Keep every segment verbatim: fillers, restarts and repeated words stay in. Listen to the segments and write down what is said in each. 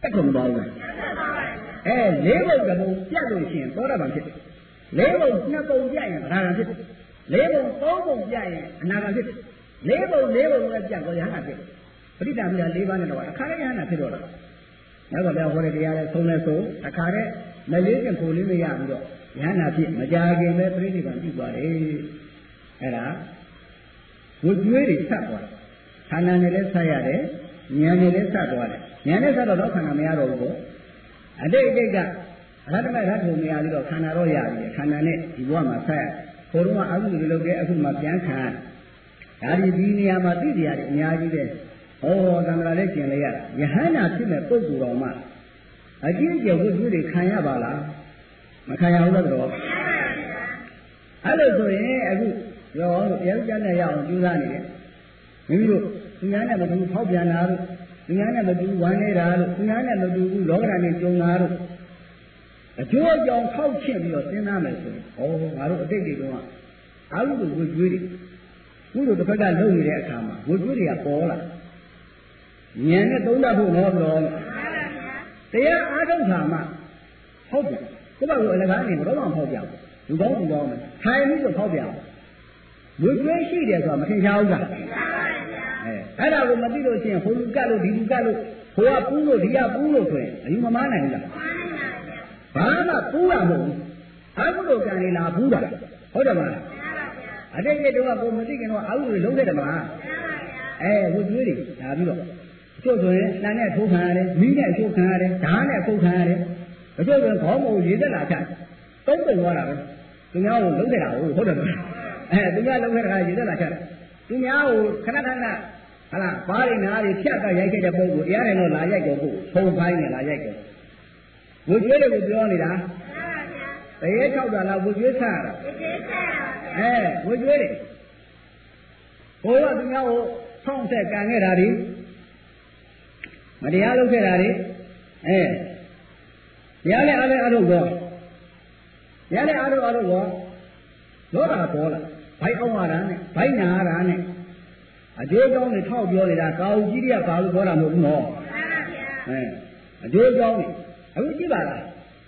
တက်ကုန်ပါဘူးအဲလေးဘုံတစ်ဘုံပြတ်လို့ရှိရင်သောတာပန်ဖြစ်လေးဘုံနှစ်ဘုံပြတ်ရင်ဗရာဂံဖြစ်လေးဘုံသုံးဘုံပြတ်ရင်အနာဂံဖြစ်လေးဘုံလေးဘုံနဲ့ပြတ်တော့ယဟနာဖြစ်ပရိသတ်မြတ်လေးပါးနဲ့တော့အခါရယဟနာဖြစ်တော့လားနောက်တော့ဟောတဲ့တရားလဲဆုံးလဲဆိုအခါတဲ့မလေးကျင်ကိုလေးမရပြီးတော့ယဟနာဖြစ်မကြခင်ပဲပြိဋိဘံပြုသွားတယ်အဲ့ဒါဝိကျွေးတွေဆက်သွားတယ်ခန္ဓာနဲ့လည်းဆက်ရတယ်ဉာဏ်နဲ့လည်းဆက်သွားတယ်ဉာဏ်နဲ့ဆက်တော့ခန္ဓာမရတော့ဘူးပေါ့အတိတ်အတိတ်ကအရဟတမရထုံမရပြီးတော့ခန္ဓာတော့ရပြီခန္ဓာနဲ့ဒီဘဝမှာဆက်ဘုရုံကအကုသိုလ်လုပ်တဲ့အခုမှပြန်ခံဒါဒီဒီနေရာမှာသိတရားတွေအများကြီးပဲဟောသံဃာလည်းကျင်လိုက်ရတာယဟန္တာဖြစ်မဲ့ပုဂ္ဂိုလ်တော်မှအကျဉ်းချုပ်ဝိသုတွေခံရပါလားမခံရဘူးလားတော့အဲ့လိုဆိုရင်အခုရောတရားကျမ်းနဲ့ရအောင်ကြိုးစားနေတယ်မိမိတို့သူများနဲ့မတူဖောက်ပြန်တာတို့သူများနဲ့မတူဝမ်းနေတာတို့သူများနဲ့မတူဘူးလောကဓာတ်နဲ့ကြုံတာတို့အကျိုးအကြောင်းထောက်ချင့်ပြီးတော့စဉ်းစားမယ်ဆိုရင်ဩငါတို့အတိတ်တွေတုန်းကအာဟုကိုဝိကျွေးတွေဘုလိုတစ်ဖက်ကလုံနေတဲ့အခါမှာဝိကျွေးတွေကပေါ်လာဉာဏ်နဲ့သုံးတတ်ဖို့တော့တော့တရားအားထုတ်တာမှဟုတ်တယ်ကိုယ့်ဘာကိုအလကားနေတော့မှဖောက်ပြလူကောင်းလူကောင်းမယ်ထိုင်ပြီးတော့ဖောက်ပြဝိကျွေးရှိတယ်ဆိုတာမထင်ရှားဘူးလားအဲအဲ့ဒါကိုမသိလို့ရှိရင်ဟိုလူကတ်လို့ဒီလူကတ်လို့ဟိုကပူးလို့ဒီကပူးလို့ဆိုရင်အယူမမားနိုင်ဘူးလားဘာမှပူးရမဟုတ်ဘူးအာဟုလိုကံနေလာပူးတာဟုတ်တယ်မလားအတိတ်ကတုန်းကကိုမသိခင်တော့အာဟုလိုလုံးခဲ့တယ်မလားအဲဝိကျွေးတွေဒါပြီးတော့အကျို့ဆိုရင်နှမ်းနဲ့ထိုးခံရတယ်မီးနဲ့ထိုးခံရတယ်ဓာတ်နဲ့ဖုတ်ခံရတယ်အကျို့ဆိုခေါင်းမို့ရေသက်လာချသုံးပုံသွားတာပဲသူများကိုလုံးခဲ့တာဟုတ်ဟုတ်တယ်မလားအဲသူများလုံးခဲ့တာရေသက်လာချသူများကိုခဏခဏဟာလားဘားရင်းနားတွေဖြတ်ကရိုက်ခဲ့တဲ့ပုံကိုတရားတယ်တော့လာရိုက်ကုန်ဖို့ဖုံခိုင်းနေလာရိုက်ကုန်ဝိကျွေးတွေကိုပြောနေတာတရေ၆တာလားဝိကျွေးဆရတာအဲဝိကျွေးတွေဘိုးကသူများကိုဆောင်းဆက်ကန်ခဲ့တာဒီမတရားလုပ်ခဲ့တာဒီအဲတရားနဲ့အားလည်းအားလို့တော့တရားနဲ့အားလို့အားလို့တော့လောတာပေါ်လာဘိုက်အောင်ရတာနဲ့ဘိုက်နာရတာနဲ့အကျိုးကြောင့်နေထောက်ပြောနေတာကာဝကြီးတွေကဘာလို့ပြောတာမဟုတ်ဘူးနော်အဲအကျိုးကြောင့်အခုကြည့်ပါလား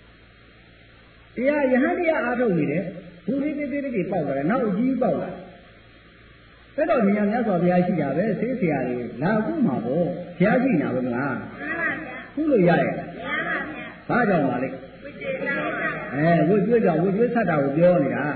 တရားယဟန်တရားအားထုတ်နေတယ်ဘူလေးသေးသေးလေးပေါက်လာတယ်နောက်အကြီးပေါက်လာအဲ့တော့မြတ်မြတ်စွာဘုရားရှိတာပဲသိစရာတွေလာခုမှာပေါ့ဘုရားရှိနေတာပဲမလားခုလို့ရရဲ့ဘာကြောင့်ပါလဲအဲဝိကျွေးကြောင့်ဝိကျွေးဆက်တာကိုပြောနေတာ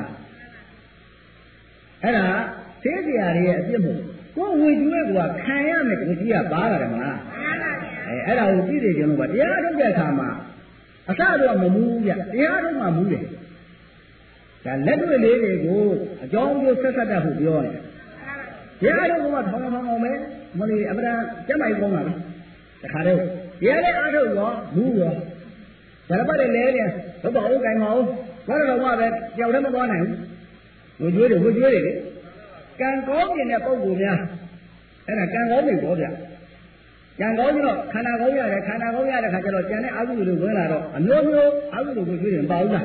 အဲ့ဒါသိစရာတွေရဲ့အပြစ်မို့ကိုဝိကျွေးကခံရမယ်ကိုကြီးကပါလာတယ်မလားအဲအဲ့ဒါကိုကြည့်နေကြလို့ပါတရားထုတ်တဲ့အခါမှာအစတော့မမူးဗျတရားထုတ်မှမူးတယ်ဒါလက်တွေ့လေးတွေကိုအကြောင်းကျိုးဆက်ဆက်တတ်ဖို့ပြောနေတယ်တရားထုတ်ကထောင်းထောင်းထောင်းပဲမလို့အပဒါကျက်မိုက်ကောင်းတာပဲတခါတည်းတရားလေးအားထုတ်ရောမူးရောဒါလည်းပါတယ်လေလေတော့ဘာလို့ကြိုင်မအောင်ဘာလို့တော့မှပဲကြောက်တယ်မသွားနိုင်ဘူးဝိကျွေးတွေဝိကျွေးတွေလေကံကောင်းနေတဲ့ပုံကိုများအဲ့ဒါကံကောင်းနေပေါ့ဗျကံကောင်းပြီးတော့ခန္ဓာကောင်းရတယ်ခန္ဓာကောင်းရတဲ့ခါကျတော့ကျန်တဲ့အာဟုလိုဝင်လာတော့အမျိုးမျိုးအာဟုလိုကိုကျွေးတယ်မပါဘူးလား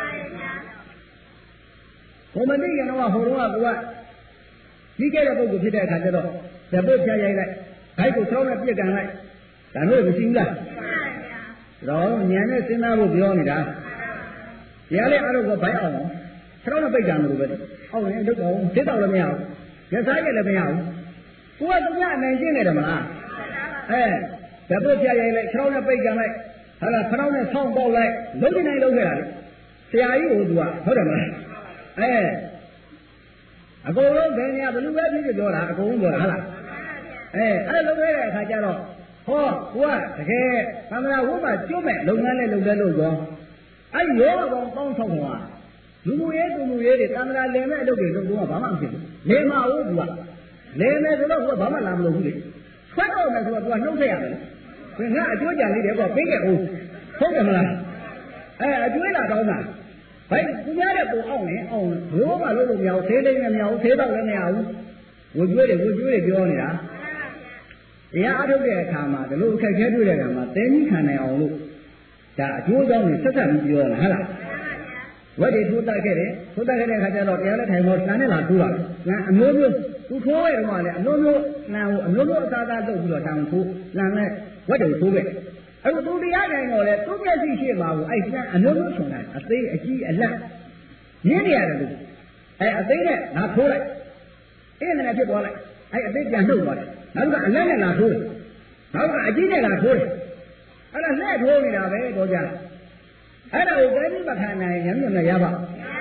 ဘုံမသိရင်တော့ဟိုတော့ကကိုကကြီးခဲ့တဲ့ပုံကိုဖြစ်တဲ့အခါကျတော့ဓပုတ်ဖြာရိုက်လိုက်ဘိုက်ကိုဆောင်းနဲ့ပြစ်ကန်လိုက်ဒါမျိုးမရှိဘူးလားတော့ဉာဏ်နဲ့စဉ်းစားဖို့ပြောနေတာတရားလေးအားလုံးကိုဘိုက်အောင်ဆောင်းနဲ့ပိတ်ကြံလို့ပဲအောက်ရင်လုတ်တော့သိတော့လည်းမရဘူးရစားရလည်းမရဘူးကိုကသူကအနိုင်ကျင့်နေတယ်မလားအဲဓပုတ်ဖြာရိုက်လိုက်ဆောင်းနဲ့ပိတ်ကန်လိုက်ဟာလားဆောင်းနဲ့ဆောင်းပေါက်လိုက်လုံးနေနိုင်လုံးခဲ့တာလေဆရာကြီးဟိုသူကဟုတ်တယ်မလားအဲအကုန်လုံးဘယ်နေရာဘယ်လိုပဲဖြစ်ပြောတာအကုန်လုံးပြောတာဟုတ်လားအဲအဲ့လိုလုပ်တဲ့အခါကျတော့ဟောကိုကတကယ်သမဏဝိမှာကျွတ်မဲ့လုပ်ငန်းနဲ့လုပ်တဲ့လို့ရောအဲ့ရောကောင်ပေါင်းဆောင်တာလူမှုရေးသူမှုရေးတွေသမဏလင်မဲ့အလုပ်တွေလုပ်တော့ဘာမှမဖြစ်ဘူးလေမဟုတ်ဘူးကလေမဲ့ဆိုတော့ကိုကဘာမှလာမလုပ်ဘူးလေဆွဲတော့မယ်ဆိုတော့သူကနှုတ်ဆက်ရတယ်ဒီငါအကျိုးကြံလေးတယ်ကောပေးခဲ့ဦးဟုတ်တယ်မလားအဲအကျွေးလာကောင်းတာဘိုက်သူများတဲ့ပုံအောင်နေအောင်ရိုးမှလို့လို့မရဘူးသေးသေးနဲ့မရဘူးသေးတော့လည်းမရဘူးဝိကျွေးတွေဝိကျွေးတွေပြောနေတာတရားအထုတ်တဲ့အခါမှာဒီလိုအခက်ခဲတွေ့တဲ့အခါမှာသင်္ကြီးခံနိုင်အောင်လို့ဒါအကျိုးကောင်းတွေဆက်ဆက်ပြီးပြောတာဟုတ်လားဝက်တွေထိုးတတ်ခဲ့တယ်ထိုးတတ်ခဲ့တဲ့အခါကျတော့တရားလက်ထိုင်ပေါ်နှမ်းနဲ့လာထိုးတာငါအမျိုးမျိုးသူထိုးရတော့မှလည်းအမျိုးမျိုးနှမ်းကိုအမျိုးမျိုးအစားအသောက်လုပ်ပြီးတော့တောင်ထိုးနှမ်းနဲ့ဝက်တွေထိုးခဲ့အခုသူတရားနိုင်တော့လေသူမျက်စိရှိမှာကိုအဲ့ဆန်းအလုံးလုံးချုံလိုက်အသေးအကြီးအလတ်မြင်နေရတယ်လို့အဲ့အသေးနဲ့ငါထိုးလိုက်အဲ့နဲ့ဖြစ်သွားလိုက်အဲ့အသေးပြန်နှုတ်သွားတယ်နောက်ကအလတ်နဲ့ငါထိုးတယ်နောက်ကအကြီးနဲ့ငါထိုးတယ်အဲ့ဒါလက်ထိုးနေတာပဲတော့ကြအဲ့ဒါကိုတိုင်းမခံနိုင်ရင်ညံ့နဲ့ရပါ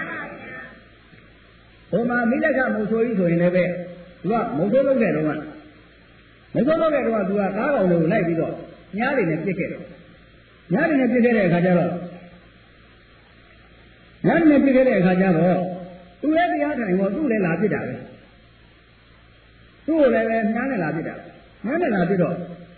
ဘုံမှာမိလက်ကမုံဆိုးကြီးဆိုရင်လည်းပဲသူကမုံဆိုးလုပ်တဲ့တော့ကမုံဆိုးလုပ်တဲ့တော့ကသူကကားကောင်လေးကိုလိုက်ပြီးတော့ညားတွေနဲ့ပြစ်ခဲ့တယ်ညားတွေနဲ့ပြစ်ခဲ့တဲ့အခါကျတော့ညားတွေနဲ့ပြစ်ခဲ့တဲ့အခါကျတော့သူလည်းတရားထိုင်တော့သူ့လည်းလာပြစ်တာပဲသူ့ကိုလည်းပဲညားနဲ့လာပြစ်တာညားနဲ့လာပြစ်တော့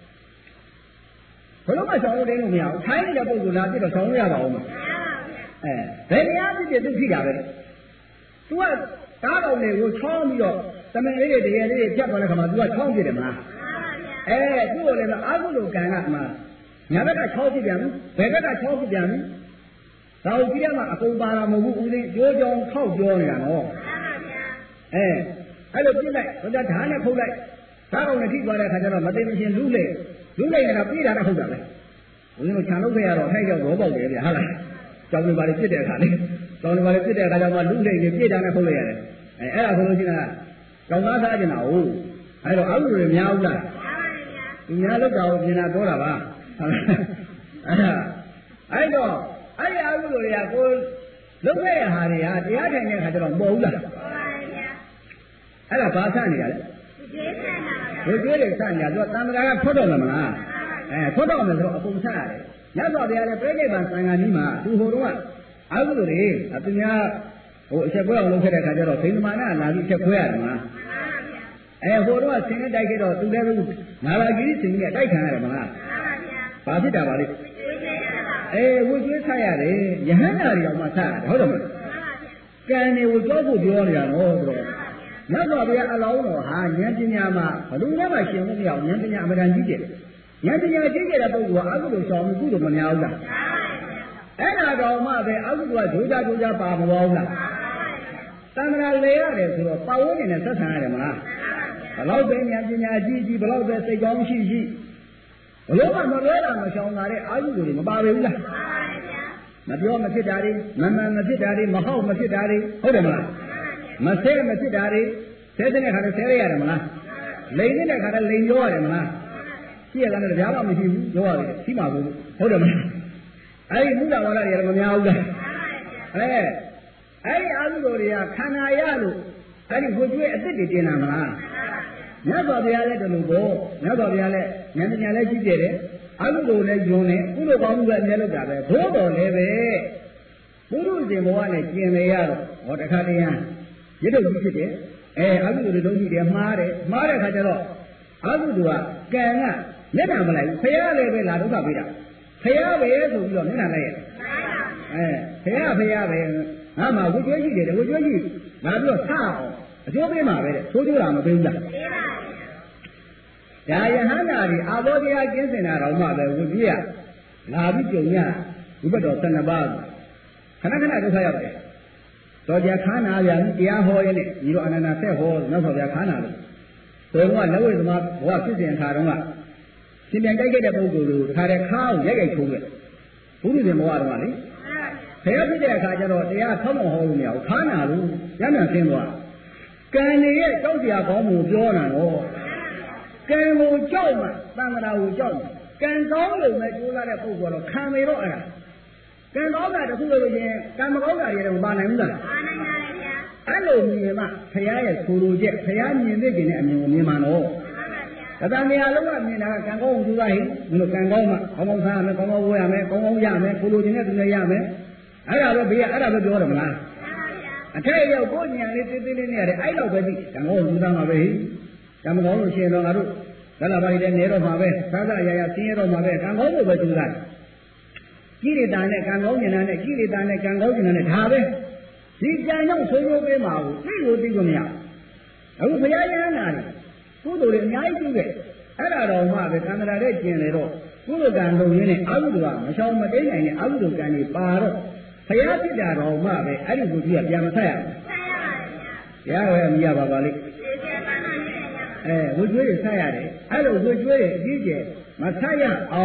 ဘလို့မဆောင်လို့တင်းလို့မရဘူးထိုင်းနေတဲ့ပုဂ္ဂိုလ်လာပြစ်တော့ဆောင်လို့ရပါဦးမအဲဘယ်တရားပြစ်ပြစ်သူဖြစ်တာပဲသူကကားကောင်လေးကိုချောင်းပြီးတော့သမင်လေးတွေတရေလေးတွေဖြတ်သွားတဲ့ခါမှာသူကချောင်းပြစ်တယ်မလားအဲသူ့ကိုလည်းအာဟုလိုကံကမှညာဘက်ကချောင်းပြစ်ပြန်ပြီဘယ်ဘက်ကချောင်းပြစ်ပြန်ပြီဒါကိုကြည့်ရမှာအကုန်ပါတာမဟုတ်ဘူးဦးလေးကြိုးကြောင်ထောက်ပြောနေတာနော်အဲအဲ့လိုပြစ်လိုက်ဘုရားဓာတ်နဲ့ဖုတ်လိုက်ကားကောင်နဲ့ထိသွားတဲ့ခါကျတော့မသိမရှင်လူးလေလူးလိုက်နေတာပြေးတာနဲ့ဟုတ်တာပဲဦးလေးတို့ခြံလုပ်ခဲ့ရတော့ထိုက်ရောက်ရောပေါက်တယ်ဗျာဟုတ်လားကြောင်တွေပါလေပြစ်တဲ့အခါလေးကြောင်တွေပါလေပြစ်တဲ့အခါကျမှလူးလိုက်နေပြေးတာနဲ့ဖုတ်လိုက်ရတယ်အဲအဲ့ဒါဆိုလို့ရှိရင်ကြောင်သားစားကျင်တာဟုတ်အဲ့တော့အဟုတွေများဘူးလားဒီများလောက်တာကိုပြင်တာပြောတာပါအဲ့ဒါအဲ့တော့အဲ့ဒီအဟုတွေကကိုလုပ်ခဲ့ရဟာတွေကတရားထိုင်တဲ့အခါကျတော့မပေါ်ဘူးလားအဲ့ဒါဘာဆန့်နေရလဲဒီကျွေးတွေဆန့်နေတာသူကသံဃာကထွက်တော့မှာမလားအဲထွက်တော့မယ်ဆိုတော့အကုန်ဆန့်ရတယ်မြတ်စွာဘုရားလည်းပြိဋိဘံသံဃာကြီးမှာသူဟိုတော့အဟုတွေအသူများဟိုအချက်ခွဲအောင်လုပ်ခဲ့တဲ့အခါကျတော့ဘိန္ဒမာနလာပြီးချက်ခွဲရတယ်မလားအဲဟိုတော့ဆင်းနဲ့တိုက်ခဲ့တော့သူလည်းငါလာကြီးဆင်းနဲ့တိုက်ခံရတယ်မလားဘာဖြစ်တာပါလဲအဲဝိကျွေးဆက်ရတယ်ယဟန္တာတွေအောင်မှဆက်ရတယ်ဟုတ်တယ်မလားကံနေကိုကြောက်ဖို့ပြောနေတာနော်ဆိုတော့မြတ်စွာဘုရားအလောင်းတော်ဟာဉာဏ်ပညာမှာဘယ်လိုမှရှင်မှုမရအောင်ဉာဏ်ပညာအမှန်တန်ကြီးတယ်ဉာဏ်ပညာကြီးတဲ့ပုဂ္ဂိုလ်ကအကုသိုလ်ဆောင်မှုကုသိုလ်မများဘူးလားအဲ့ဒါတော့မှပဲအကုသိုလ်ကဒုကြဒုကြပါမပေါ်ဘူးလားသံဃာလေရတယ်ဆိုတော့ပါဝန်းကျင်နဲ့ဆက်ဆံရတယ်မလားဘလောက်ပဲဉာဏ်ပညာကြီးကြီးဘလောက်ပဲစိတ်ကောင်းရှိရှိဘလို့မှမလွဲတာမရှောင်တာတဲ့အာဟုတွေမပါဘူးလားမပြောမဖြစ်တာတွေမမှန်မဖြစ်တာတွေမဟုတ်မဖြစ်တာတွေဟုတ်တယ်မလားမဆဲမဖြစ်တာတွေဆဲတဲ့ခါလည်းဆဲရရတယ်မလားလိန်နေတဲ့ခါလည်းလိန်ပြောရတယ်မလားရှိရတာလည်းကြားမှမရှိဘူးပြောရတယ်ရှိမှာဘူးဟုတ်တယ်မလားအဲ့ဒီမူလဝါဒတွေလည်းမများဘူးလားအဲအဲ့ဒီအာဟုတော်တွေကခန္ဓာရလို့အဲ့ဒီကိုကျွေးအစ်စ်တွေတင်လာမလားမြတ်စွာဘုရားလည်းတလူကိုမြတ်စွာဘုရားလည်းဉာဏ်ပညာလည်းရှိကြတယ်အာဟုတော်လည်းယုံတယ်ကုသိုလ်ကောင်းမှုလည်းအများလောက်တာပဲသို့တော်လည်းပဲဘုရုရှင်ဘဝနဲ့ကျင်လေရတော့ဟောတခါတည်းရရတုတ်ကြီးဖြစ်တယ်အဲအာဟုတော်တွေလုံးကြီးတယ်မှားတယ်မှားတဲ့ခါကျတော့အာဟုတော်ကကံကမျက်နှာမလိုက်ဘူးဖရာလည်းပဲလာဒုက္ခပေးတာဖရာပဲဆိုပြီးတော့မျက်နှာလိုက်ရအဲဖရာဖရာပဲငါမှဝိကျွေးရှိတယ်ဝိကျွေးရှိငါပြီးတော့ဆအောင်အကျိုးပေးမှာပဲတဲ့သိုးကျိုးတာမပေးဘူးလားပေးပါဘူးဒါယဟန္တာတွေအာဘောတရားကျင်းစင်တာတော့မှပဲဝိကျွေးရလာပြီးကြုံရဥပ္ပတော်ဆယ်နှစ်ပါးခဏခဏဒုက္ခရောက်တယ်တော်ကြခါနာပြန်တရားဟောရတဲ့ညီတော်အနန္ဒဆက်ဟောနောက်ဆိုပြခါနာလို့ဆိုတော့လက်ဝဲသမားဘဝဖြစ်စဉ်အခါတုန်းကရှင်ပြန်တိုက်ခဲ့တဲ့ပုဂ္ဂိုလ်ကိုတခါတည်းခါအောင်ရိုက်ရိုက်ထိုးခဲ့ဘုရားရှင်ဘဝတုန်းကလေဘယ်ဖြစ်တဲ့အခါကျတော့တရားဆောင်းမဟောလို့မရဘူးခါနာလို့ညံ့ညံ့ဆင်းသွားကံနေရဲ့ကြောက်စရာကောင်းမှုပြောတာတော့ကံကိုကြောက်မှသံဃာကိုကြောက်မှကံကောင်းလို့ပဲကျိုးလာတဲ့ပုဂ္ဂိုလ်တော့ခံမေတော့အဲ့ဒါကံကောင်းတာတခုလို့ရင်ကံမကောင်းတာတွေတော့မပါနိုင်ဘူးလားပါနိုင်ပါရဲ့ဗျာအဲ့လိုမြင်မှဘုရားရဲ့ဆိုလိုချက်ဘုရားမြင်သိခြင်းနဲ့အမြင်ကိုမြင်မှတော့ဒါတန်တရားလုံးကမြင်တာကကံကောင်းမှုသူကဟိမလို့ကံကောင်းမှကောင်းကောင်းစားရမယ်ကောင်းကောင်းဝဲရမယ်ကောင်းကောင်းရမယ်ကိုလိုချင်တဲ့သူလည်းရမယ်အဲ့ဒါပဲဘေးကအဲ့ဒါပဲပြောတယ်မလားအထက်ရောက်ကိုညာလေးသေးသေးလေးနဲ့ရတယ်အဲ့တော့ပဲသိကံကောင်းမှုသားမှာပဲဟိကံမကောင်းလို့ရှင်တော့ငါတို့သလပါရီလည်းနေတော့မှာပဲသာသရာရာဆင်းရဲတော့မှာပဲကံကောင်းဖို့ပဲသူကကိလေသာနဲ့ကံကောင်းကျင်တာနဲ့ကိလေသာနဲ့ကံကောင်းကျင်တာနဲ့ဒါပဲဒီကြံရောက်ဆုံးဆုံးပေးမှာကိုသိကိုသိကိုမရအခုဘုရားရဟန္တာတွေကုသိုလ်တွေအများကြီးပြုခဲ့အဲ့ဒါတော့မှပဲသံဃာတဲ့ကျင်လေတော့ကုသိုလ်ကံလုံးရင်းနဲ့အကုသိုလ်ကမရှောင်မတိန်နိုင်တဲ့အကုသိုလ်ကံတွေပါတော့ဘုရားဖြစ်တာတော့မှပဲအဲ့ဒီကိုကြီးကပြန်မဆက်ရဘူးဆက်ရပါဘူးဘုရားပဲမရပါပါလိမ့်အဲဝိကျွေးတွေဆက်ရတယ်အဲ့လိုဝိကျွေးတွေအကြီးကျယ်မဆက်ရအောင်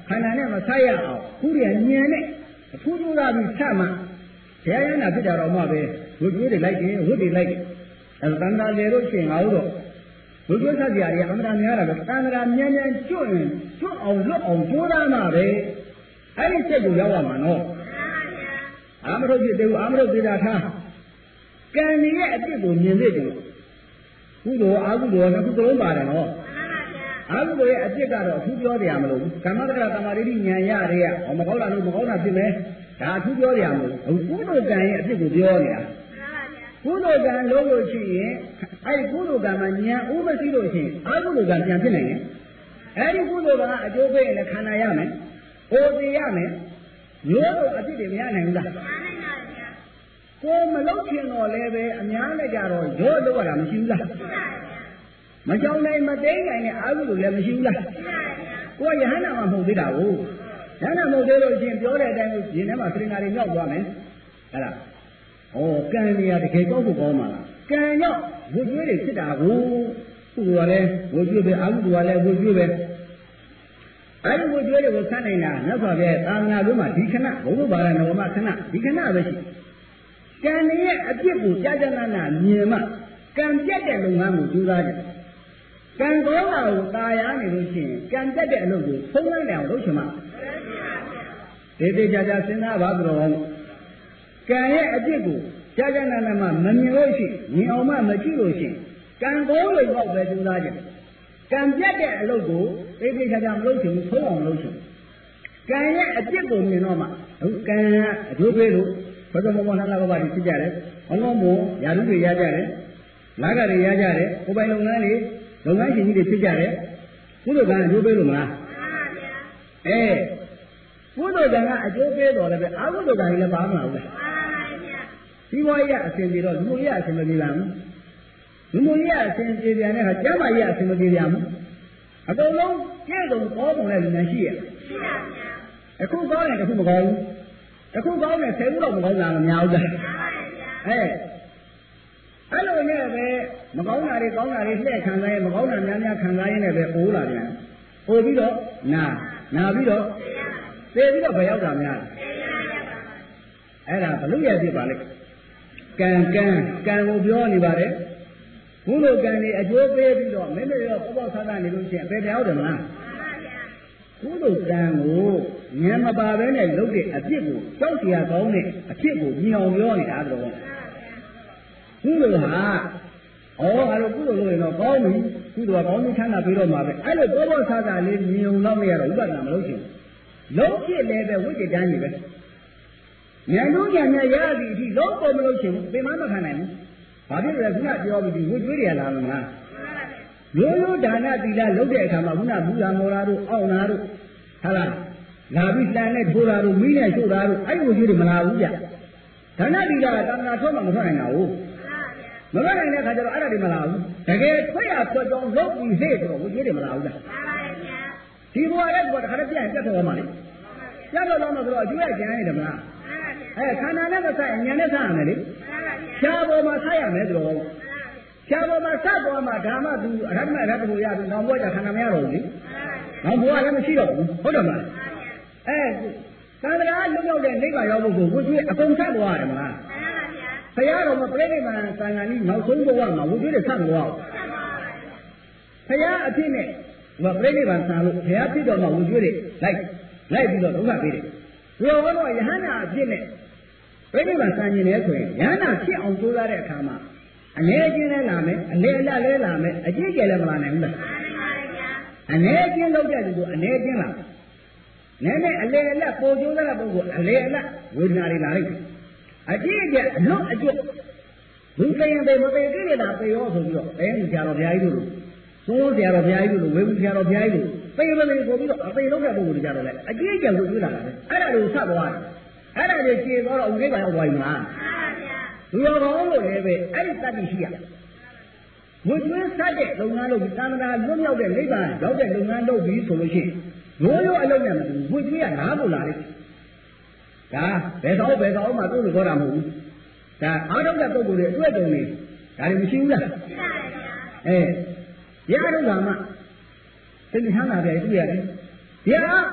ခန္ဓာနဲ့မဆိုင်ရအောင်ခုရဉာဏ်နဲ့အထူးထူးသားပြီးဆက်မှဆရာရနာဖြစ်ကြတော့မှပဲဝိကျွေးတွေလိုက်တယ်ဝိတွေလိုက်တယ်အဲတန်တာလေလို့ရှိရင်ငါတို့ဝိကျွေးဆက်ကြရအမှန်တရားများတာပဲတန်တာမြန်မြန်ကျွတ်ရင်ကျွတ်အောင်လွတ်အောင်ကြိုးစားမှပဲအဲ့ဒီစိတ်ကိုရောက်ရမှာနော်အာမထုတ်ဖြစ်သေးဘူးအာမထုတ်သေးတာထားကံရဲ့အဖြစ်ကိုမြင်သိတယ်ကုသိုလ်အာကုသိုလ်ကကုသိုလ်ပါတယ်နော်အာကုသိုလ်ရဲ့အဖြစ်ကတော့အထူးပြောတရားမလို့ဘူးကမ္မတက္ကရာသမာဓိဉာဏ်ရတဲ့ကမကောင်းတာလို့မကောင်းတာဖြစ်မယ်ဒါအထူးပြောတရားမလို့ဘူးကုသိုလ်ကံရဲ့အဖြစ်ကိုပြောနေတာကုသိုလ်ကံလုံးလို့ရှိရင်အဲ့ဒီကုသိုလ်ကံမှာဉာဏ်ဥပသိလို့ရှိရင်အာကုသိုလ်ကံပြန်ဖြစ်နိုင်တယ်အဲ့ဒီကုသိုလ်ကအကျိုးပေးရင်လည်းခန္ဓာရမယ်ဟိုသိရမယ်မျိုးတို့အဖြစ်တွေမရနိုင်ဘူးလားကိုမလုတ်ချင်တော့လည်းပဲအများနဲ့ကြတော့ရောလို့ရတာမရှိဘူးလားမကြောင်နိုင်မသိနိုင်တဲ့အာဟုလို့လည်းမရှိဘူးလားကိုရဟန္တာမှမဟုတ်သေးတာကိုရဟန္တာမဟုတ်သေးလို့ရှင်ပြောတဲ့အတိုင်းကိုရှင်ထဲမှာသင်္ဃာတွေမြောက်သွားမယ်ဟဲ့လားဩကံနေရတကယ်ကောက်ဖို့ကောင်းပါလားကံရောက်ဝိကျွေးတွေဖြစ်တာကိုကုသိုလ်ကလည်းဝိကျွေးပဲအာဟုကလည်းဝိကျွေးပဲအဲ့ဒီဝိကျွေးတွေကိုဆက်နိုင်တာမြတ်စွာဘုရားသာသနာ့ဘုမှာဒီခဏဘုရားဘာသာနဝမခဏဒီခဏပဲရှိကံရဲ့အပြစ်ကိုကြာကြာနာနာမြင်မှကံပြတ်တဲ့လုပ်ငန်းကိုကြိုးစားကြကံကောင်းတာကိုตายရနေလို့ရှိရင်ကံပြတ်တဲ့အလုပ်ကိုဖုံးလိုက်အောင်လုပ်ချင်မှာဒေသေးကြာကြာစဉ်းစားပါကြတော့ကံရဲ့အပြစ်ကိုကြာကြာနာနာမှမမြင်လို့ရှိမြင်အောင်မှမကြည့်လို့ရှိကံကောင်းလို့တော့ပဲကြိုးစားကြကံပြတ်တဲ့အလုပ်ကိုဒေသေးကြာကြာမလုပ်ချင်ဘူးဖုံးအောင်လုပ်ချင်ကံရဲ့အပြစ်ကိုမြင်တော့မှဟုတ်ကံကအကျိုးပေးလို့ဘုရားမောဟနာကဘာတွေဖြစ်ကြတယ်။ဘောင်းမောရာထူးတွေရကြတယ်။လာကတွေရကြတယ်။ကိုယ်ပိုင်လုပ်ငန်းတွေလုပ်ငန်းရှင်ကြီးတွေဖြစ်ကြတယ်။ကုသိုလ်ကံအကျိုးပေးလို့မလား။မှန်ပါဗျာ။အဲကုသိုလ်ကံကအကျိုးပေးတော်လည်းပဲအကုသိုလ်ကံလည်းပါမှာဘူးလား။မှန်ပါဗျာ။ဒီဘဝရအစဉ်ပြေတော့လူမှုရအစဉ်မပြေလာဘူး။လူမှုရအစဉ်ပြေပြန်တဲ့အခါကျမ်းမာရအစဉ်မပြေပြန်ဘူး။အကုန်လုံးကျဲတုံကောင်းပုံနဲ့လူငန်းရှိရဲ့။ရှိပါဗျာ။အခုကောင်းတယ်တခုမကောင်းဘူး။အခုကောင်းတယ်ဆယ်ခုတော့မကောင်းတာမများဘူးလားအဲအဲ့လိုနဲ့ပဲမကောင်းတာတွေကောင်းတာတွေလှည့်ခံစားရင်မကောင်းတာများများခံစားရင်းနဲ့ပဲအိုးလာပြန်အိုးပြီးတော့နာနာပြီးတော့သေပြီးတော့ဘယ်ရောက်တာများအဲ့ဒါဘလို့ရဖြစ်ပါလိမ့်ကံကံကံကိုပြောနေပါတယ်ဘုလိုကံတွေအကျိုးပေးပြီးတော့မင်းတို့ရောပေါ့ပေါ့ဆားဆားနေလို့ရှိရင်အပေပြောက်တယ်မလားကုသိုလ်ကံကိုဉာဏ်မပါဘဲနဲ့လုပ်တဲ့အဖြစ်ကိုကြောက်เสียကောင်းတဲ့အဖြစ်ကိုမြင်အောင်ပြောနေတာတော့ကုသိုလ်ဟာဩအဲ့လိုကုသိုလ်လို့ရင်တော့ကောင်းပြီကုသိုလ်ကကောင်းပြီးချမ်းသာပြီးတော့မှာပဲအဲ့လိုဘောဘောဆာဆာလေးမြင်အောင်တော့မရတော့ဥပဒနာမလုပ်ချင်ဘူးလုံးဖြစ်လည်းပဲဝိจิตတန်းကြီးပဲဉာဏ်တို့ဉာဏ်နဲ့ရသည်အထိလုံးပေါ်မလို့ချင်ဘူးပင်မမခံနိုင်ဘူးဘာဖြစ်လဲခုနပြောပြီးဝိကျွေးတွေလာမလားရိုးရိုးဒါနသီလလုပ်တဲ့အခါမှာခုနဘူလာမောလာတို့အောက်နာတို့ဟာလားလာပြီးတန်နဲ့ထိုးတာတို့မိနဲ့ရှို့တာတို့အဲ့ဒီဝိကျွေးတွေမလာဘူးဗျဒါနသီလကတဏှာထွက်မှမထွက်နိုင်တာဟုတ်မထွက်နိုင်တဲ့အခါကျတော့အဲ့ဒါတွေမလာဘူးတကယ်ထွက်ရထွက်ကြောင်းလုပ်ပြီးဟဲ့ဆိုတော့ဝိကျွေးတွေမလာဘူးလားဒီဘဝရဲ့ဘဝတစ်ခါတည်းပြန်ပြတ်သွားမှာလေပြတ်တော့မှဆိုတော့အကျိုးရကျန်နေတယ်မလားအဲခန္ဓာနဲ့မဆိုင်ဉာဏ်နဲ့ဆိုင်ရမယ်လေရှားပေါ်မှာဆိုင်ရမယ်ဆိုတော့ရှားပေါ်မှာစသွားမှာဓမ္မသူအရဟတမအရဟတဘုရားသူနောက်ဘဝကျခန္ဓာမရတော့ဘူးလေနောက်ဘဝလည်းမရှိတော့ဘူးဟုတ်တယ်မလားအဲသံဃာလွတ်ရောက်တဲ့နိဗ္ဗာန်ရောက်ဖို့ကိုဝိကျွေးအကုန်ဆက်သွားရတယ်မလားဘုရားတော်မှာပြိဋိဘံသံဃာကြီးနောက်ဆုံးဘဝမှာဝိကျွေးတွေဆက်သွားအောင်ဘုရားအဖြစ်နဲ့ဒီပြိဋိဘံဆံလို့ဘုရားဖြစ်တော်မှာဝိကျွေးတွေလိုက်လိုက်ပြီးတော့ဒုက္ခပေးတယ်ဒီတော့ကတော့ယဟန္တာအဖြစ်နဲ့ပြိဋိဘံဆံကျင်နေဆိုရင်ယဟန္တာဖြစ်အောင်ကြိုးစားတဲ့အခါမှာအနေချင်းလဲလာမယ်အလေအလတ်လဲလာမယ်အကျင့်ကျယ်လည်းမလာနိုင်ဘူးလားအနေချင်းလောက်တဲ့သူကအနေချင်းလာနည်းနည်းအလေအလတ်ပို့ကြိုးစားတဲ့ပုဂ္ဂိုလ်အလေအလတ်ဝေဒနာတွေလာလိုက်အကျင့်ကျယ်အလွတ်အကျွတ်လူကရင်ပေမပေကိလေသာပေရောဆိုပြီးတော့အဲဆရာတော်ဘုရားကြီးတို့လိုသုံးဆရာတော်ဘုရားကြီးတို့လိုဝေဘူးဆရာတော်ဘုရားကြီးတို့ပေမပေဆိုပြီးတော့အပေလောက်တဲ့ပုဂ္ဂိုလ်တွေကြတော့လေအကျင့်ကျယ်ကိုကျွေးလာတာပဲအဲ့ဒါတွေကိုဆက်သွားတယ်အဲ့ဒါတွေကျေသွားတော့ဥဒိပါရောက်သွားပြီမလားလူတော်ကောင်းလို့လည်းပဲအဲ့ဒီတတ်သိရှိရဝိကျွေးဆက်တဲ့လုပ်ငန်းလုပ်ပြီးသံဃာလွတ်မြောက်တဲ့နိဗ္ဗာန်ရောက်တဲ့လုပ်ငန်းလုပ်ပြီးဆိုလို့ရှိရင်ရိုးရိုးအလုပ်နဲ့မတူဝိကျွေးကနားဖို့လာလိမ့်ဒါဘယ်တော့ဘယ်တော့မှသူ့လိုခေါ်တာမဟုတ်ဘူးဒါအားထုတ်တဲ့ပုဂ္ဂိုလ်တွေအတွက်တုံနေဒါတွေမရှိဘူးလားရှိပါရဲ့အဲရတော့ကမှသိချမ်းသာတယ်တွေ့ရတယ်ဒီဟာတ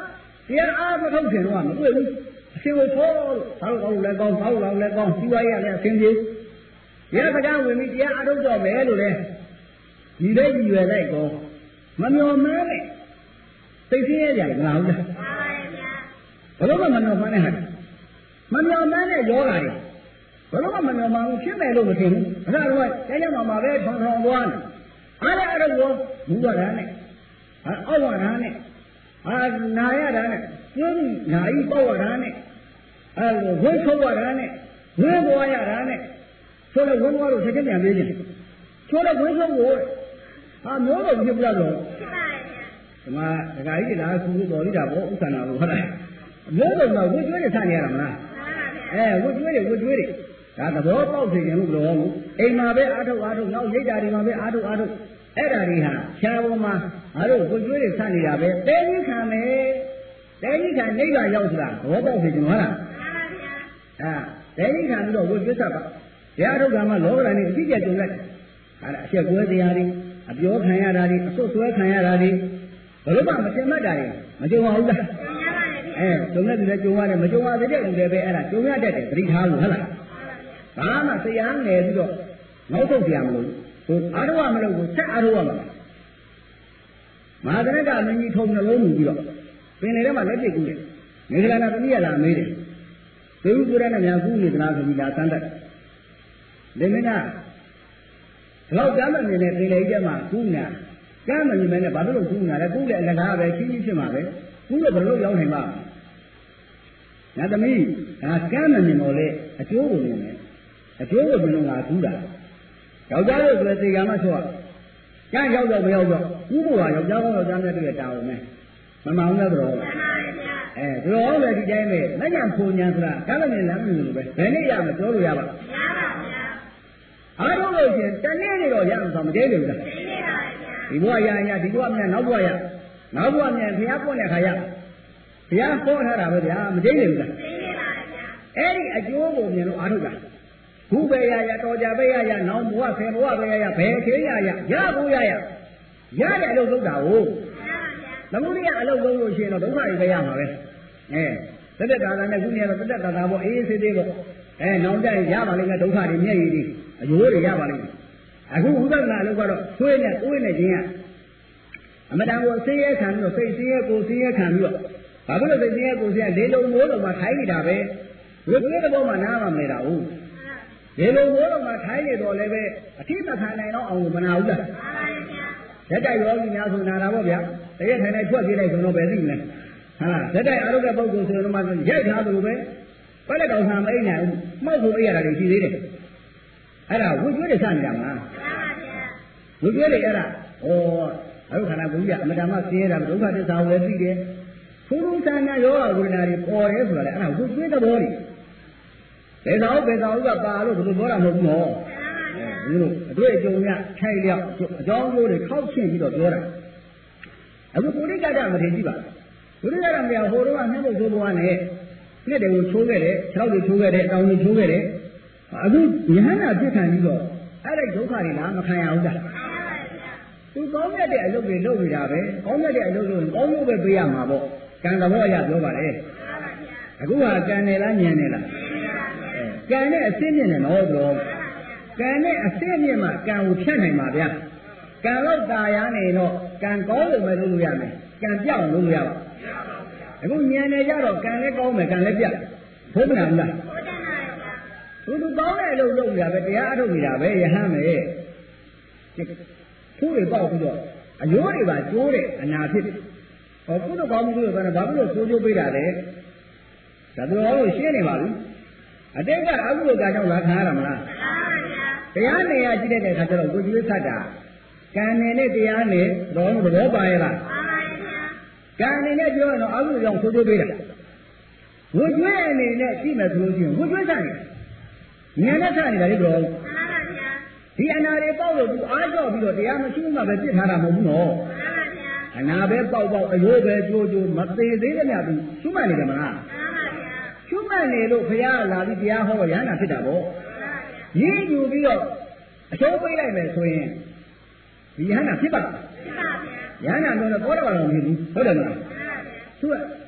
တရားအားမထုတ်ခင်တော့မတွေ့ဘူးအရှင်ကိုခေါ်လို့ဘာလို့ကောင်းလဲကောင်းဘာလို့လဲကောင်းစီးပွားရေးလည်းအဆင်ပြေတရားစကားဝင်ပြီးတရားအားထုတ်တော့မယ်လို့လေဒီလေးကြီးရွယ်လိုက်ကောမမျော်မှန်းနဲ့သိသိရကြမလားဟုတ်လားမှန်ပါဗျာဘယ်လိုမှမမျော်မှန်းနဲ့ဟာမမျော်မှန်းတဲ့ယောဂါတွေဘယ်လိုမှမမျော်မှန်းဘူးဖြစ်မယ်လို့မထင်ဘူးအဲ့ဒါတော့ကျမ်းကျမ်းမှာပဲထောင်ထောင်သွားတယ်အားလည်းအဲ့ဒါကိုဘုရားရနဲ့အောက်ဝရနဲ့အာနာရတာနဲ့ကျင်းနာဤပေါ့ဝရနဲ့အဲဝိသုဝရနဲ့ဝိဘောရတာနဲ့ဆိုတော့ဝိဘောလို့တစ်ချက်ပြန်ပေးတယ်ဆိုတော့ဝိသုကိုအာမျိုးတော့ဖြစ်ပြတော့ဖြစ်ပါရဲ့ဒီမှာဒကာကြီးကလာကူတော်လိတာပေါ့ဥက္ကဏကိုဟုတ်လားမျိုးတော့ဝိကျွေးတွေဆက်နေရတာမလားအဲဝိကျွေးတွေဝိကျွေးတွေဒါသဘောပေါက်စေခြင်းလို့ပြောဘူးအိမ်မှာပဲအာထုတ်အာထုတ်နောက်ရိတ်တာတွေမှာပဲအာထုတ်အာထုတ်အဲ့ဒါတွေဟာဖြာပေါ်မှာငါတို့ဝိကျွေးတွေဆက်နေတာပဲတဲကြီးခံမယ်တဲကြီးခံနိဗ္ဗာန်ရောက်ဆိုတာသဘောပေါက်စေခြင်းဟုတ်လားအာတဲကြီးခံပြီးတော့ဝိကျွေးဆက်ပါတရားထုတ်ကမှလောကဓာတ်နဲ့အကြည့်ကြကြုံလိုက်အဲ့ဒါအချက်ကွဲတရားတွေအပြောခံရတာတွေအဆွဆွဲခံရတာတွေဘယ်လိုမှမတင်မှတ်တာတွေမကြုံပါဘူးလားအဲကြုံတဲ့သူလည်းကြုံရတယ်မကြုံရသေးတဲ့လူတွေပဲအဲ့ဒါကြုံရတတ်တယ်သတိထားလို့ဟုတ်လားဘာမှဆရာငယ်ပြီးတော့နောက်ဆုံးတရားမလို့သူအာရဝမလို့ကိုဆက်အာရဝမှာမဟာသနကမင်းကြီးထုံနှလုံးမူပြီးတော့ပင်လေထဲမှာလက်ပြကူးတယ်နေကလာနာသမီးရလာမေးတယ်သေဘူးကိုရနဲ့များကူးနေသလားဆိုပြီးလာစမ်းတတ်လေမင်းကတော့ကမ်းမမြင်တဲ့ပင်လေကြီးမှာကူးနေတာကမ်းမမြင်မဲနဲ့ဘာလို့ကူးနေတာလဲကူးတဲ့အလကားပဲချင်းချင်းဖြစ်မှာပဲကူးတော့ဘယ်လိုရောက်နိုင်မှာညာသမီးဒါကမ်းမမြင်တော့လေအကျိုးကိုမြင်တယ်အကျိုးကိုမြင်တော့ငါကူးတာယောက်ျားလို့ဆိုတဲ့သေကံမဆိုတော့ကျန်ရောက်တော့မရောက်တော့ကူးဖို့ကယောက်ျားကောင်းယောက်ျားမြတ်တွေတာဝန်ပဲမမှန်ဘူးလားတော့အဲသူတော်လည်းဒီတိုင်းပဲလက်ညံဖုန်ညာဆိုတာကမ်းမမြင်လမ်းမြင်လို့ပဲဘယ်နဲ့ရမပြောလို့ရပါ့မလားအားလုံးလို့ရှင်တနေ့နေတော့ရအောင်ဆိုမကြိုးလို့လားဒီဘဝရရဒီဘဝမြန်နောက်ဘဝရနောက်ဘဝမြန်ဘုရားပွင့်တဲ့ခါရဘုရားဟောထားတာပဲဗျာမကြိုးလို့လားအဲ့ဒီအကျိုးကိုမြင်လို့အားထုတ်တာခုပဲရရတော်ကြပဲရရနောင်ဘဝဖေဘဝပဲရရဘယ်သေးရရရဘူးရရရတဲ့အလုပ်လုပ်တာဟုတ်သမုဒိယအလုပ်လုပ်လို့ရှိရင်တော့ဒုက္ခတွေပဲရမှာပဲအဲတက်တက်တာတာနဲ့ခုနေတော့တက်တက်တာတာပေါ့အေးဆေးသေးပေါ့အဲနောင်ကြရင်ရပါလိမ့်မယ်ဒုက္ခတွေမျက်ရည်တွေအယိုးတွေရပါလိမ့်မယ်အခုဥဒ္ဒနာလို့ကတော့ဆွေးနဲ့တွေးနေခြင်းကအမတန်ကိုဆေးရဲခံပြီးတော့စိတ်ဆေးရဲကိုဆေးရဲခံပြီးတော့ဘာဖြစ်လို့စိတ်ဆေးရဲကိုဆေးရဲလေးလုံးမိုးလုံးမှာထိုင်းနေတာပဲဝိပရိသဘောမှာနားမမနေတာဟုတ်ဒီလိုမိုးလုံးမှာထိုင်းနေတော့လည်းပဲအထိမခံနိုင်တော့အောင်မနာဘူးလားမှန်ပါဗျာလက်တိုက်ရောကြီးများဆိုနာတာပေါ့ဗျာတရက်ထိုင်နေထွက်ပြေးလိုက်ဆိုတော့ပဲသိမလဲဟာလက်တိုက်အားထုတ်တဲ့ပုဂ္ဂိုလ်ဆိုတော့မှရိုက်ထားသလိုပဲဘယ်လက်ကောင်ဆံမအိမ်နိုင်ဘူးမှောက်ဖို့အိပ်ရတာတွေရှိသေးတယ်အဲ့ဒါဝိကျွေးတွေစနေတာမလားမှန်ပါဗျာဝိကျွေးတွေအဲ့ဒါဩအရုခန္ဓာဘုရားအမတမဆင်းရဲတာဒုက္ခသစ္စာကိုလည်းသိတယ်ဖူးဖူးဆန်းဆန်းယောဂဝိဒနာတွေပေါ်တယ်ဆိုတာလေအဲ့ဒါဝိကျွေးသဘောတွေဘယ်သောဘယ်သောကပါလို့ဘယ်လိုပြောတာမဟုတ်ဘူးနော်ဒီလိုအတွေ့အကြုံရထိုက်လျောက်အကြောင်းကျိုးတွေခောက်ရှင်းပြီးတော့ပြောတာအခုပုရိကတမထေကြည့်ပါပုရိကတမထေဟိုတော့နှိမ့်ဖို့ဆိုးပွားနဲ့ပြည့်တယ်ကိုချိုးခဲ့တယ်ခြေောက်တွေချိုးခဲ့တယ်တောင်တွေချိုးခဲ့တယ်အခုဉာဏ်နာပြစ်ခံပြီးတော့အဲ့ဒီဒုက္ခတွေလားမခံရဘူးလားသူကောင်းတဲ့အလုပ်တွေလုပ်နေတာပဲကောင်းတဲ့အလုပ်လုပ်ရင်ကောင်းလို့ပဲပေးရမှာပေါ့ကံသဘောအရပြောပါလေအခုဟာကံတယ်လားဉာဏ်တယ်လားကံနဲ့အစင်းမြင့်တယ်နော်တော့ကံနဲ့အစင်းမြင့်မှကံကိုဖြတ်နိုင်ပါဗျာကံလို့ตาရနေတော့ကံကောင်းလို့ပဲလုပ်လို့ရမယ်ကံပြောင်းလို့မရပါဘူးအခုဉာဏ်နဲ့ကြတော့ကံလည်းကောင်းမယ်ကံလည်းပြတ်ဘုရားမလားသူသူကောင်းတဲ့အလုပ်လုပ်နေတာပဲတရားအထုတ်နေတာပဲယဟန်မယ်သူ့တွေပေါက်ပြီးတော့အယိုးတွေပါကျိုးတဲ့အနာဖြစ်တယ်ဟောကုသိုလ်ကောင်းမှုတွေကတော့ဘာဖြစ်လို့ဆိုးကျိုးပေးတာလဲဒါသူတော်လို့ရှင်းနေပါဘူးအတိတ်ကအကုသိုလ်ကကြောင့်လာခံရတာမလားမှန်ပါဗျာတရားနေရကြည့်တဲ့အခါကျတော့ကိုကြီးသတ်တာကံနေနဲ့တရားနေတော်သဘောပါရဲ့လားမှန်ပါဗျာကံနေနဲ့ပြောရင်တော့အကုသိုလ်ကြောင့်ဆိုးကျိုးပေးတာဝိကျွေးအနေနဲ့ကြည့်မယ်ဆိုလို့ရှိရင်ဝိကျွေးဆိုင်ဉာဏ်နဲ့ဆိုင်နေတာလေတော့မှန်ပါဗျာဒီအနာတွေပေါက်လို့သူအားကြော့ပြီးတော့တရားမရှိမှပဲပြစ်ထားတာမဟုတ်ဘူးနော်မှန်ပါဗျာအနာပဲပေါက်ပေါက်အယိုးပဲကြိုးကြိုးမသေးသေးတဲ့များသူရှုမှတ်နေတယ်မလားမှန်ပါဗျာရှုမှတ်နေလို့ဘုရားလာပြီးတရားဟောရဟန္တာဖြစ်တာပေါ့ရင်းယူပြီးတော့အကျိုးပေးလိုက်မယ်ဆိုရင်ဒီရဟန္တာဖြစ်ပါ့ဖြစ်ပါဗျာရဟန္တာတော့ဘောတော်တော်မဖြစ်ဘူးဟုတ်တယ်မလားသူက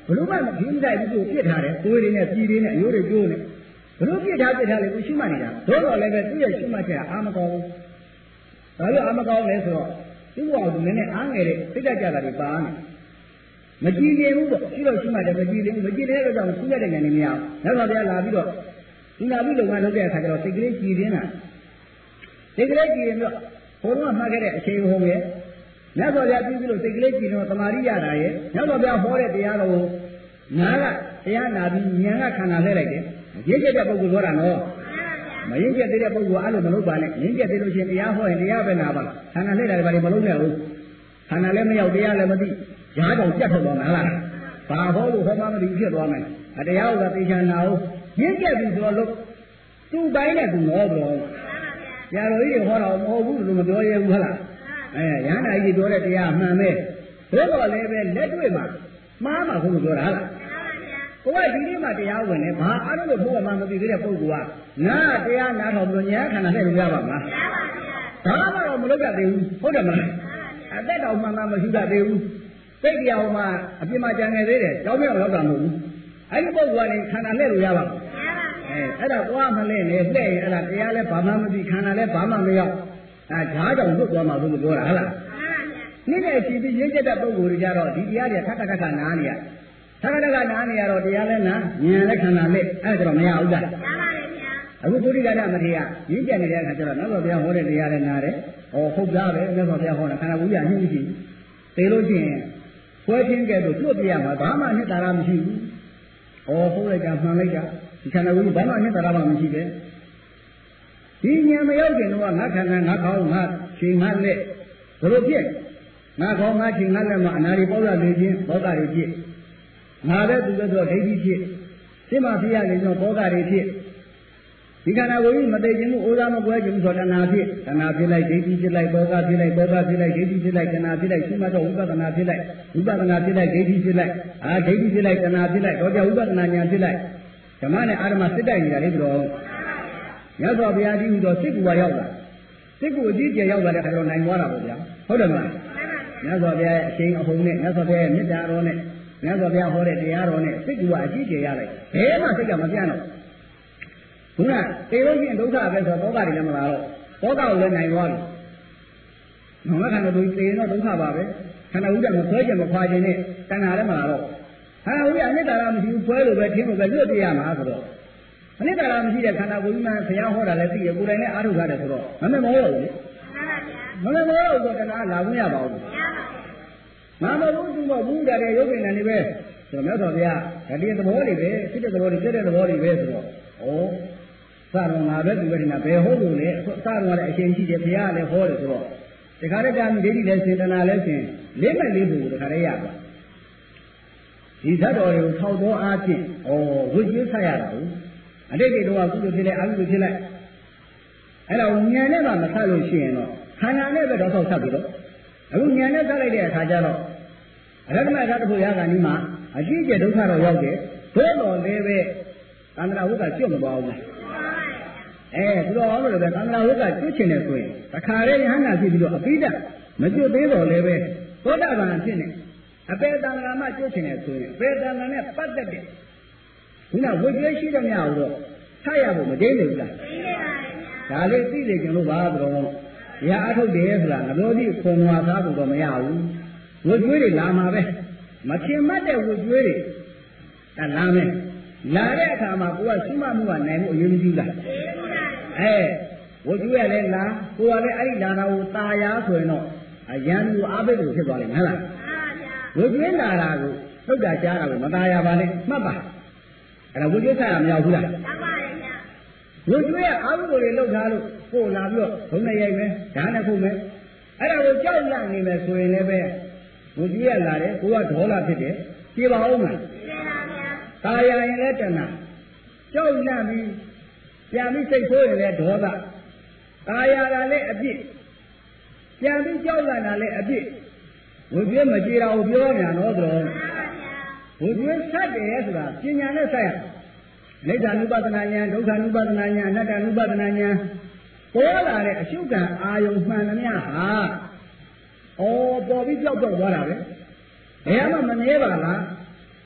ဘလို့မှမကြည့်နိုင်ဘူးပြစ်ထားတယ်ကိုယ်တွေနဲ့ပြည်တွေနဲ့အယိုးတွေကျိုးနေဘလို့ပြစ်ထားပြစ်ထားလေကိုရှိမှနေတာသို့တော်လည်းပဲသူ့ရဲ့ရှိမှချက်အာမကောင်းဒါလို့အာမကောင်းလဲဆိုတော့သူ့ဘောင်ကနည်းနည်းအားငယ်တဲ့စိတ်ကြကြတာတွေပါနေမကြည့်နေဘူးပေါ့ရှိတော့ရှိမှတယ်မကြည့်နေဘူးမကြည့်တဲ့အတွက်ကြောင့်သူ့ရဲ့တဲ့ဉာဏ်နဲ့မရဘူးနောက်တော့ဗျာလာပြီးတော့ဒီလာပြီးလုံငန်းလုပ်တဲ့အခါကျတော့စိတ်ကလေးကြည်နေတာစိတ်ကလေးကြည်ရင်တော့ဘုံကမှတ်ခဲ့တဲ့အချိန်ဟိုရဲ့နောက်တော့ဗျာပြီးပြီးလို့စိတ်ကလေးကြည်တော့တမာရိရတာရဲ့နောက်တော့ဗျာဟောတဲ့တရားတော်ကိုနားကတရားနာပြီးဉာဏ်ကခန္ဓာလဲလိုက်တယ်ရင်းကျက်တဲ့ပုဂ္ဂိုလ်ပြောတာနော်မရင်းကျက်သေးတဲ့ပုဂ္ဂိုလ်အဲ့လိုမလုပ်ပါနဲ့ရင်းကျက်သေးလို့ရှိရင်တရားဟောရင်တရားပဲနာပါခန္ဓာလဲတာတွေဘာတွေမလုပ်နဲ့ဘူးခန္ဓာလည်းမရောက်တရားလည်းမသိရားကြောင့်ပြတ်ထွက်သွားမှာလားဘာဟောလို့ဟောမှမသိဖြစ်သွားမယ်အတရားဥစ္စာသိချာနာအောင်ရင်းကျက်ပြီးဆိုတော့သူ့ပိုင်းနဲ့သူနော်ပြောဆရာတော်ကြီးဟောတော့မဟုတ်ဘူးလို့မပြောရဘူးဟုတ်လားအဲရဟန္တာကြီးပြောတဲ့တရားမှန်ပဲဘယ်တော့လည်းပဲလက်တွေ့မှာမှားမှာခုလိုပြောတာဟုတ်လားကိုကဒီနေ့မှတရားဝင်နေဘာအားလို့ဘုရားမှမသိသေးတဲ့ပုဂ္ဂိုလ်ကနာတရားနာတော်မလို့ညာခန္ဓာနဲ့လို့ရပါမလားဘာမှတော့မလုပ်ရသေးဘူးဟုတ်တယ်မလားအသက်တော်မှန်မှမရှိတတ်သေးဘူးစိတ်တရားမှအပြစ်မှကြံနေသေးတယ်ကြောင်းမြောက်ရောက်တာမဟုတ်ဘူးအဲ့ဒီပုဂ္ဂိုလ်ကလည်းခန္ဓာနဲ့လို့ရပါမလားအဲအဲ့ဒါသွားမလဲနဲ့လှဲ့ရင်အဲ့ဒါတရားလည်းဘာမှမသိခန္ဓာလည်းဘာမှမရောက်အဲဓာတ်ကြောင့်လွတ်သွားမှာလို့ပြောတာဟုတ်လားနိနဲ့ရှိပြီးရင်းကျက်တဲ့ပုဂ္ဂိုလ်တွေကြတော့ဒီတရားတွေထပ်ထပ်ထပ်နားနေရထပ်ထပ်ထပ်နားနေရတော့တရားလည်းနာဉာဏ်လည်းခန္ဓာလည်းအဲ့ဒါတော့မရဘူးလားအခုပုရိသတ်မထေရရင်းကျက်နေတဲ့အခါကျတော့မြတ်စွာဘုရားဟောတဲ့တရားလည်းနားတယ်ဟောဟုတ်သားပဲမြတ်စွာဘုရားဟောတာခန္ဓာဝိညာဉ်အမှုရှိသေလို့ချင်းခွဲချင်းကဲတော့တွတ်ပြရမှာဘာမှနှစ်သာရမရှိဘူးဟောဟုတ်လိုက်တာမှန်လိုက်တာဒီခန္ဓာဝိညာဉ်ဘာမှနှစ်သာရမှမရှိပဲဒီဉာဏ်မရောက်ခင်တော့ငါခန္ဓာငါခေါင်းငါချိန်ငါလက်ဘယ်လိုဖြစ်ငါခေါင်းငါချိန်ငါလက်မှာအနာရီပေါက်ရနေခြင်းဘောဂတွေဖြစ်ငါပဲသူပဲဆိုဒိဋ္ဌိဖြစ်စိမဖြစ်ရနေတော့ဘောဂတွေဖြစ်ဒီခန္ဓာကိုယ်ကြီးမသိခြင်းကိုဩဇာမကွဲခြင်းဆိုတဏှာဖြစ်တဏှာဖြစ်လိုက်ဒိဋ္ဌိဖြစ်လိုက်ဘောဂဖြစ်လိုက်ဘောဂဖြစ်လိုက်ဒိဋ္ဌိဖြစ်လိုက်တဏှာဖြစ်လိုက်ရှိမှတော့ဝိပဿနာဖြစ်လိုက်ဝိပဿနာဖြစ်လိုက်ဒိဋ္ဌိဖြစ်လိုက်အာဒိဋ္ဌိဖြစ်လိုက်တဏှာဖြစ်လိုက်တော့ကြဝိပဿနာဉာဏ်ဖြစ်လိုက်ဓမ္မနဲ့အာရမစစ်တိုက်နေတာလေပြီးတော့မြတ်စွာဘုရားကြီးဟူသောစိတ်ကူပါရောက်လာစိတ်ကူအကြီးကျယ်ရောက်လာတဲ့အခါတော့နိုင်သွားတာပေါ့ဗျာဟုတ်တယ်မလားမြတ်စွာဘုရားရဲ့အရှင်အဟုန်နဲ့မြတ်စွာဘုရားရဲ့မေတ္တာတော်နဲ့မြတ်စွာဘုရားဟောတဲ့တရားတော်နဲ့စိတ်ကူကအကြီးကျယ်ရလိုက်ဘယ်မှစိတ်ကမပြတ်တော့ခုနတေလို့ရှိရင်ဒုက္ခပဲဆိုတော့တောကတွေလည်းမလာတော့တောကကိုလည်းနိုင်သွားပြီ။နောင်ခန္ဓာတို့သေရင်တော့ဒုက္ခပါပဲ။ခန္ဓာဥဒ္ဒမဆွဲကြမခွာခြင်းနဲ့တဏှာလည်းမလာတော့ခန္ဓာဥဒ္ဒအနိတ္တရာမရှိဘူးဆွဲလို့ပဲထင်းလို့ပဲလွတ်ပြရမှာဆိုတော့အနိတ္တရာမရှိတဲ့ခန္ဓာကိုယ်ကြီးမှဘုရားဟောတာလည်းသိရကိုယ်တိုင်လည်းအားထုတ်ရတယ်ဆိုတော့မမဲ့မဟုတ်ဘူးလေ။မမဲ့မဟုတ်ဘူးဆိုတော့တဏှာလာခွင့်ရပါဘူး။မမဘူးသူမဘူးတဲ့ရုပ်ဉာဏ်တွေပဲဆိုတော့မြတ်စွာဘုရားဓာတိသဘောတွေပဲဖြစ်တဲ့သဘောတွေပြည့်တဲ့သဘောတွေပဲဆိုတော့ဩစတော်ငါပဲသူပဲဒီမှာဘယ်ဟုတ်လို့လဲစတော်ကလည်းအရှင်ရှိတယ်ဘုရားလည်းဟောတယ်ဆိုတော့တခါတည်းကဒိဋ္ဌိလည်းစေတနာလည်းရှင်လေးမဲ့လေးဘူးတခါတည်းရပါဒီဇတ်တော်တွေကိုထောက်သောအားဖြင့်ဩဝိကျွေးဆက်ရတာဟုတ်အတိတ်ကတော့ကုသိုလ်ဖြစ်လိုက်အကုသိုလ်ဖြစ်လိုက်အဲ့တော့ဉာဏ်နဲ့မှမဆက်လို့ရှိရင်တော့ခန္ဓာနဲ့ပဲတော့ဆောက်ဆက်ပြီးတော့အခုဉာဏ်နဲ့ဆက်လိုက်တဲ့အခါကျတော့အရဟတမဓာတ်ဖို့ရတာဒီမှာအကြည့်ကျဒုက္ခတော့ရောက်တယ်ဘို့တော်လည်းပဲသန္တရာဝိကကျွတ်မသွားဘူးလားအဲသူတော်အောင်လို့ပဲသန္တရာဝိကကျွတ်ချင်တယ်ဆိုရင်တခါလေးယဟန္တာဖြစ်ပြီးတော့အပိဓာမကျွတ်သေးတော့လည်းပဲသောတာပန်ဖြစ်နေအပေတန္တရာမှကျွတ်ချင်တယ်ဆိုရင်ပေတန္တရာနဲ့ပတ်သက်တဲ့ခုနဝိကျွေးရှိတဲ့မြတ်တော့ဆက်ရဖို့မတိနေဘူးလားဒါလေးသိနေကြလို့ပါတော့ရာအထုတ်တယ်ဆိုတာငပြောတိခွန်ဝါသားဖို့တော့မရဘူးဝိကျွေးတွေလာမှာပဲမထင်မှတ်တဲ့ဝိကျွေးတွေဒါလာမယ်လာတဲ့အခါမှာကိုကရှိမှမှုကနိုင်မှုအရေးမကြီးလားအဲဝိကျွေးရလဲလာကိုကလည်းအဲ့ဒီလာတာကိုตาရဆိုရင်တော့အရန်ကိုအားပေးလို့ဖြစ်သွားလိမ့်မယ်ဟုတ်လားဝိကျွေးလာတာကိုသုတ်တာကြားတာကိုမตาရပါနဲ့မှတ်ပါအဲ့ဒါဝိကျွေးဆက်ရမရောက်ဘူးလားမှတ်ပါရဲ့ဗျာဝိကျွေးကအာဟုကိုတွေလောက်ထားလို့ကိုလာပြီးတော့ဘုံနဲ့ရိုက်မယ်ဓာတ်နဲ့ခုမယ်အဲ့ဒါကိုကြောက်လန့်နေမယ်ဆိုရင်လည်းပဲဝိကျွေးရလာတယ်ကိုကဒေါသဖြစ်တယ်ပြေပါဦးမလားตาရရင်လည်းတဏှာကြောက်လန့်ပြီးပြန်ပြီးစိတ်ဆိုးရင်လည်းဒေါသตาရတာလည်းအပြစ်ပြန်ပြီးကြောက်လန့်တာလည်းအပြစ်ဝိကျွေးမကြည်တာကိုပြောညာတော့တော့ဝိကျွေးဆက်တယ်ဆိုတာပညာနဲ့ဆက်ရနိဗ္ဗာန်ဥပဒနာဉာဏ်ဒုက္ခဥပဒနာဉာဏ်အနတ္တဥပဒနာဉာဏ်ပေါ်လာတဲ့အရှုခံအာယုံမှန်သမျှဟာဩပေါ်ပြီးကြောက်တော့သွားတာပဲဘယ်မှမမြဲပါလား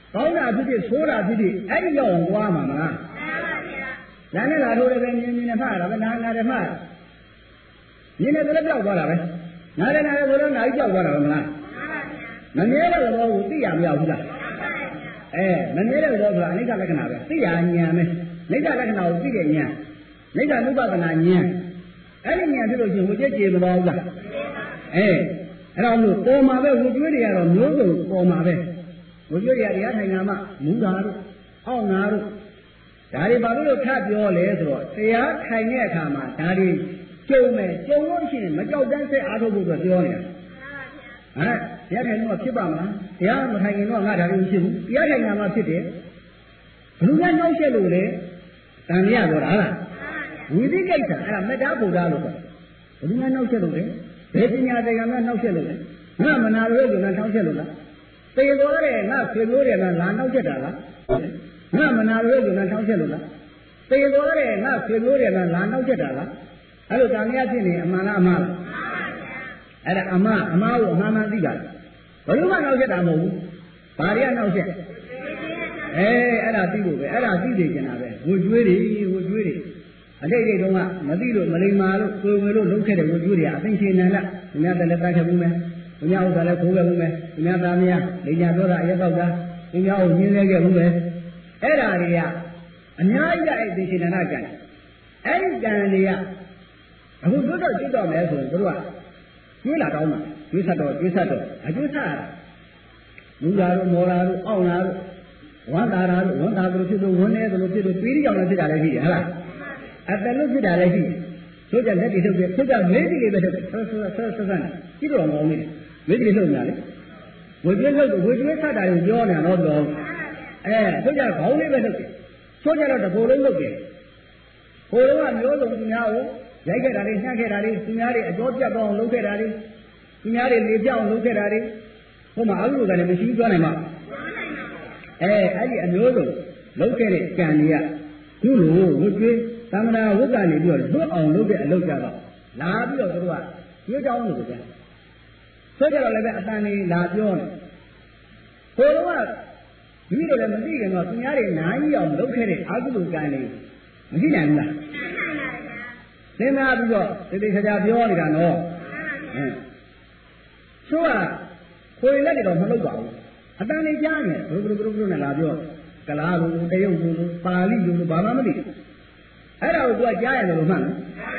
ကောင်းတာဖြစ်ဖြစ်ဆိုးတာဖြစ်ဖြစ်အဲ့ဒီလောက်ဝါမှာမလားဒါနဲ့လာထိုးလည်းပဲမြင်မြင်နဲ့ဖတ်ရတာပဲနားနားတယ်ဖတ်မြင်နေတယ်ပြောက်သွားတာပဲနားတယ်နားတယ်ဆိုတော့နားကြီးပြောက်သွားတာပဲမလားမမြဲတဲ့သဘောကိုသိရမရဘူးလားအဲမမြဲတဲ့သဘောဆိုတာအနိစ္စလက္ခဏာပဲသိရဉာဏ်ပဲနိစ္စလက္ခဏာကိုသိတဲ့ဉာဏ်နိစ္စနုပဒနာဉာဏ်အဲ့ဒီဉာဏ်ဖြစ်လို့ရှိရင်ဝိကျက်ကျေမသွားဘူးလားအဲအဲ့တော့လို့ပေါ်မှာပဲဝိကျွေးတွေကတော့မျိုးစုံပေါ်မှာပဲဝိကျွေးတွေကတရားထိုင်တာမှမူတာတို့အောက်နာတို့ဒါတွေဘာလို့ထပ်ပြောလဲဆိုတော့တရားထိုင်တဲ့အခါမှာဒါတွေကျုံမယ်ကျုံလို့ရှိရင်မကြောက်တန်းစိတ်အားထုတ်ဖို့အတွက်ပြောနေတာဟမ်တရားထိုင်တော့ဖြစ်ပါမလားတရားမထိုင်ရင်တော့ငါဒါတွေမရှိဘူးတရားထိုင်တာမှဖြစ်တယ်ဘလူများနှောက်ရက်လို့လေတန်ရရတော့လားဝိသိကိစ္စအဲ့ဒါမေတ္တာဘုရားလို့ခေါ်ဘလူများနှောက်ရက်လို့လေဘယ်ပညာတရားများနှောက်ရက်လို့လဲငါမနာလို့ကနှောက်ရက်လို့လားသေသွားတယ်ငါဖေလို့တယ်ငါလာနှောက်ရက်တာလားငါမနာလို့ကနှောက်ရက်လို့လားသေသွားတယ်ငါဖေလို့တယ်ငါလာနှောက်ရက်တာလားအဲ့လိုတန်ရဖြစ်နေအမှန်လားအမှားလားအဲ့ဒါအမှားအမှားကိုအမှန်မှန်သိတာဘယ်လိုမှနှောက်ရက်တာမဟုတ်ဘူးဘာတွေကနှောက်ရက်အဲအဲ့ဒါသိလို့ပဲအဲ့ဒါသိနေကြတာပဲဝှကျွေးတွေဝှကျွေးတွေအတိတ်တွေတုန်းကမသိလို့မလိမ္မာလို့ကိုယ်ဝင်လို့လုံးခဲ့တဲ့ဝှကျွေးတွေကအသိရှင်နန္ဒသူများလည်းတတ်ခဲ့ဘူးမယ်သူများဥစ္စာလည်းခိုးခဲ့ဘူးမယ်သူများသားမယားလိညာပြောတာအရက်ပေါက်တာသူများကိုညှင်းလဲခဲ့ဘူးမယ်အဲ့ဒါတွေကအများကြီးအဲ့သိရှင်နန္ဒကြံအဲ့ဒီကြံတွေကအခုတို့တော့ကြည့်တော့မယ်ဆိုရင်တို့ကကျွေးလာတောင်းမှာကျွေးဆက်တော့ကျွေးဆက်တော့အကျွေးဆက်ရတာလူလာတို့မော်လာတို့အောက်လာတို့ဝမ်းသာတာတို့ဝမ်းသာတို့ဖြစ်လို့ဝမ်းနေတယ်လို့ဖြစ်လို့ပြီးကြောင်လည်းဖြစ်တာလည်းရှိတယ်ဟလားအတလို့ဖြစ်တာလည်းရှိတယ်ဆိုကြလက်တွေထုတ်တယ်ဆိုကြမေးပြီးလေးပဲထုတ်တယ်ဆောဆောဆောဆောဆန်းကြည့်တော့ကောင်းနေတယ်မေးပြီးထုတ်ညာလေဝေကျွေးထုတ်ဝေကျွေးဆက်တာကိုပြောနေတော့တော့အဲဆိုကြခေါင်းလေးပဲထုတ်တယ်ဆိုကြတော့တကိုယ်လုံးလုပ်တယ်ဟိုတော့ကမျိုးစုံသူများကိုရိုက်ခဲ့တာလေးနှက်ခဲ့တာလေးသူများတွေအကျော်ပြတ်တော့လုပ်ခဲ့တာလေးသူများတွေလေပြောင်းလုပ်ခဲ့တာလေးဟိုမှာအမှုကလည်းမရှိသွားနိုင်မှာအဲအဲ့ဒီအမျိုးစုံလုပ်ခဲ့တဲ့ကံတွေကသူ့လိုဝတ်ကျွေးသမဏဝတ်ကနေပြီးတော့လွတ်အောင်လုပ်တဲ့အလုပ်ကြတော့လာပြီးတော့သူတို့ကကျွေးတောင်းလို့ကြတယ်ဆိုကြတော့လည်းပဲအတန်လေးလာပြောနေဟိုတော့ကဒီလိုလည်းမသိခင်တော့သူများတွေနိုင်အောင်လုပ်ခဲ့တဲ့အာဟုတုကံလေးမရှိနိုင်ဘူးလားသင်္သာပြီးတော့တိတိကျကျပြောနေတာနော်ဟင်ဆိုကခွေလက်တွေတော့မလုပ်ပါဘူးအတန်လေးကြားနေဘုဘုဘုဘုနဲ့လာပြောကလားလို့တရုတ်လို့ပါဠိလို့ဘာမှမသိအဲ့ဒါကိုသူကကြားရတယ်လို့မှန်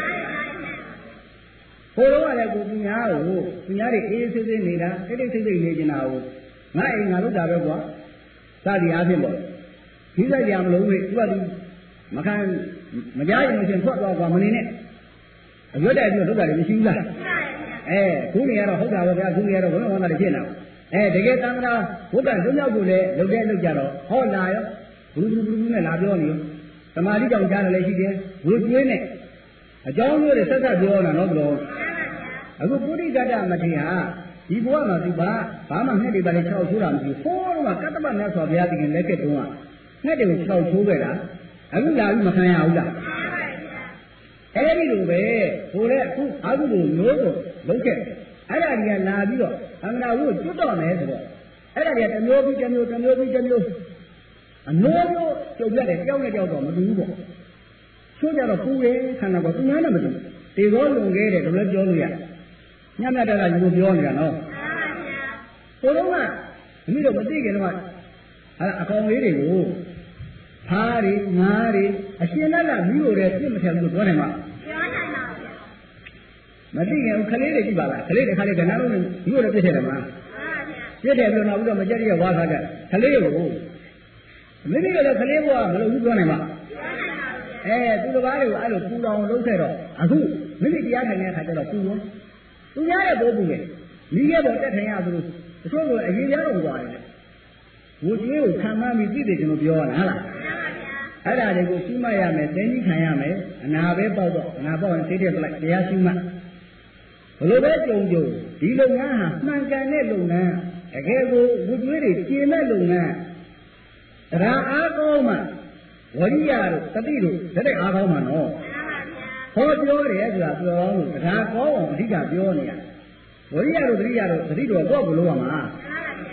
တယ်ဟိုတော့ကလည်းကိုသူများကိုသူများတွေအေးဆေးဆေးနေတာတိတိစိတ်စိတ်နေနေတာကိုငါအိမ်ငါလုပ်တာပဲကွာစသည်အားဖြင့်ပေါ့ဒီစိတ်ကြမလို့လေသူကသူမခံမကြားရင်ရှင်ထွက်သွားကွာမနေနဲ့အရွတ်တိုက်ပြီးလုပ်တာလည်းမရှိဘူးလားအဲခုနေရတော့ဟုတ်တာပဲဗျာခုနေရတော့ဘုန်းတော်သားတွေဖြစ်နေတာအဲတကယ်တန်ခါဘုဒ္ဓလုံးရောက်ကိုလည်းလုပ်တဲ့လုပ်ကြတော့ဟောလာရောဘူးဘူးဘူးနဲ့လာပြောနေရောသမာဓိကြောင့်ကြားတယ်လည်းရှိတယ်ဝေကျွေးနဲ့အကြောင်းမျိုးတွေဆက်ဆက်ပြောတာနော်ဘလို့အခုပုရိသတ္တမထေရဒီဘဝမှာသူဘာဘာမှငှက်တွေပါလေ၆ချိုးတာမရှိဘူးဟိုးတော့ကတ္တပမြတ်စွာဘုရားသခင်လက်ကတုံးကငှက်တွေကို၆ချိုးခဲ့တာအခုလာပြီးမခံရဘူးလားအဲ့ဒီလိုပဲဟိုလည်းအခုအာဟုလိုမျိုးကိုလုံးခဲ့အဲ့ဒါကြီးကလာပြီးတော့အင်္ဂါဝုကျွတ်တော့မယ်ဆိုတော့အဲ့ဒါကြီးကတစ်မျိုးပြီးတစ်မျိုးတစ်မျိုးပြီးတစ်မျိုးအမျိုးမျိုးကျုပ်ရတယ်ကြောက်နဲ့ကြောက်တော့မတူဘူးပေါ့ဆိုကြတော့ပူတယ်ခန္ဓာကိုသူများနဲ့မတူတေသောလုံခဲ့တယ်ဒါလည်းပြောလို့ရညံ့ညံ့တက်တာယူပြောနေတာနော်ဟိုတော့ကမိတို့မသိခင်တော့အဲ့အကောင်လေးတွေကိုဖားတွေငါးတွေအရှင်လက်လက်မိတို့တဲ့ပြစ်မထက်ဘူးလို့ပြောနိုင်မှာပြောနိုင်ပါဗျာမသိခင်ခလေးတွေကြည့်ပါလားခလေးတစ်ခါလေးကနားလုံးမိတို့လည်းပြစ်ထက်တယ်မှာပြစ်တယ်ပြီးတော့နောက်ပြီးတော့မကြက်ရဝါထားကြခလေးကိုမိမိတို့လည်းခလေးဘွားမလို့ဘူးပြောနိုင်မှာအဲသူတစ်ပါးတွေကိုအဲ့လိုပူတော်လုံးခဲ့တော့အခုမိမိတရားထိုင်တဲ့အခါကျတော့ပူရောသူများရဲ့ပိုးပူတယ်မိရဲ့ပေါ်တက်ထိုင်ရသလိုတချို့ကအရင်များတော့သွားတယ်ဝိကျွေးကိုခံမှန်းပြီးသိတယ်ကျွန်တော်ပြောရတာဟုတ်လားအဲ့ဒါတွေကိုရှိမှတ်ရမယ်သိကြီးခံရမယ်အနာပဲပေါက်တော့အနာပေါက်ရင်သိတဲ့ပလိုက်တရားရှိမှတ်ဘလို့ပဲကြုံကြုံဒီလုပ်ငန်းဟာမှန်ကန်တဲ့လုပ်ငန်းတကယ်ကိုဝိကျွေးတွေကျင့်မဲ့လုပ်ငန်းတရားအားကောင်းမှဝရိယတို့တတိတို့တတဲ့အားကောင်းမှနော်ဟောပြောတယ်ဆိုတာပြောလို့တရားကောင်းအောင်အဓိကပြောနေရဝရိယတို့တတိယတို့တတိတို့တော့ဘလို့ရမှာဟ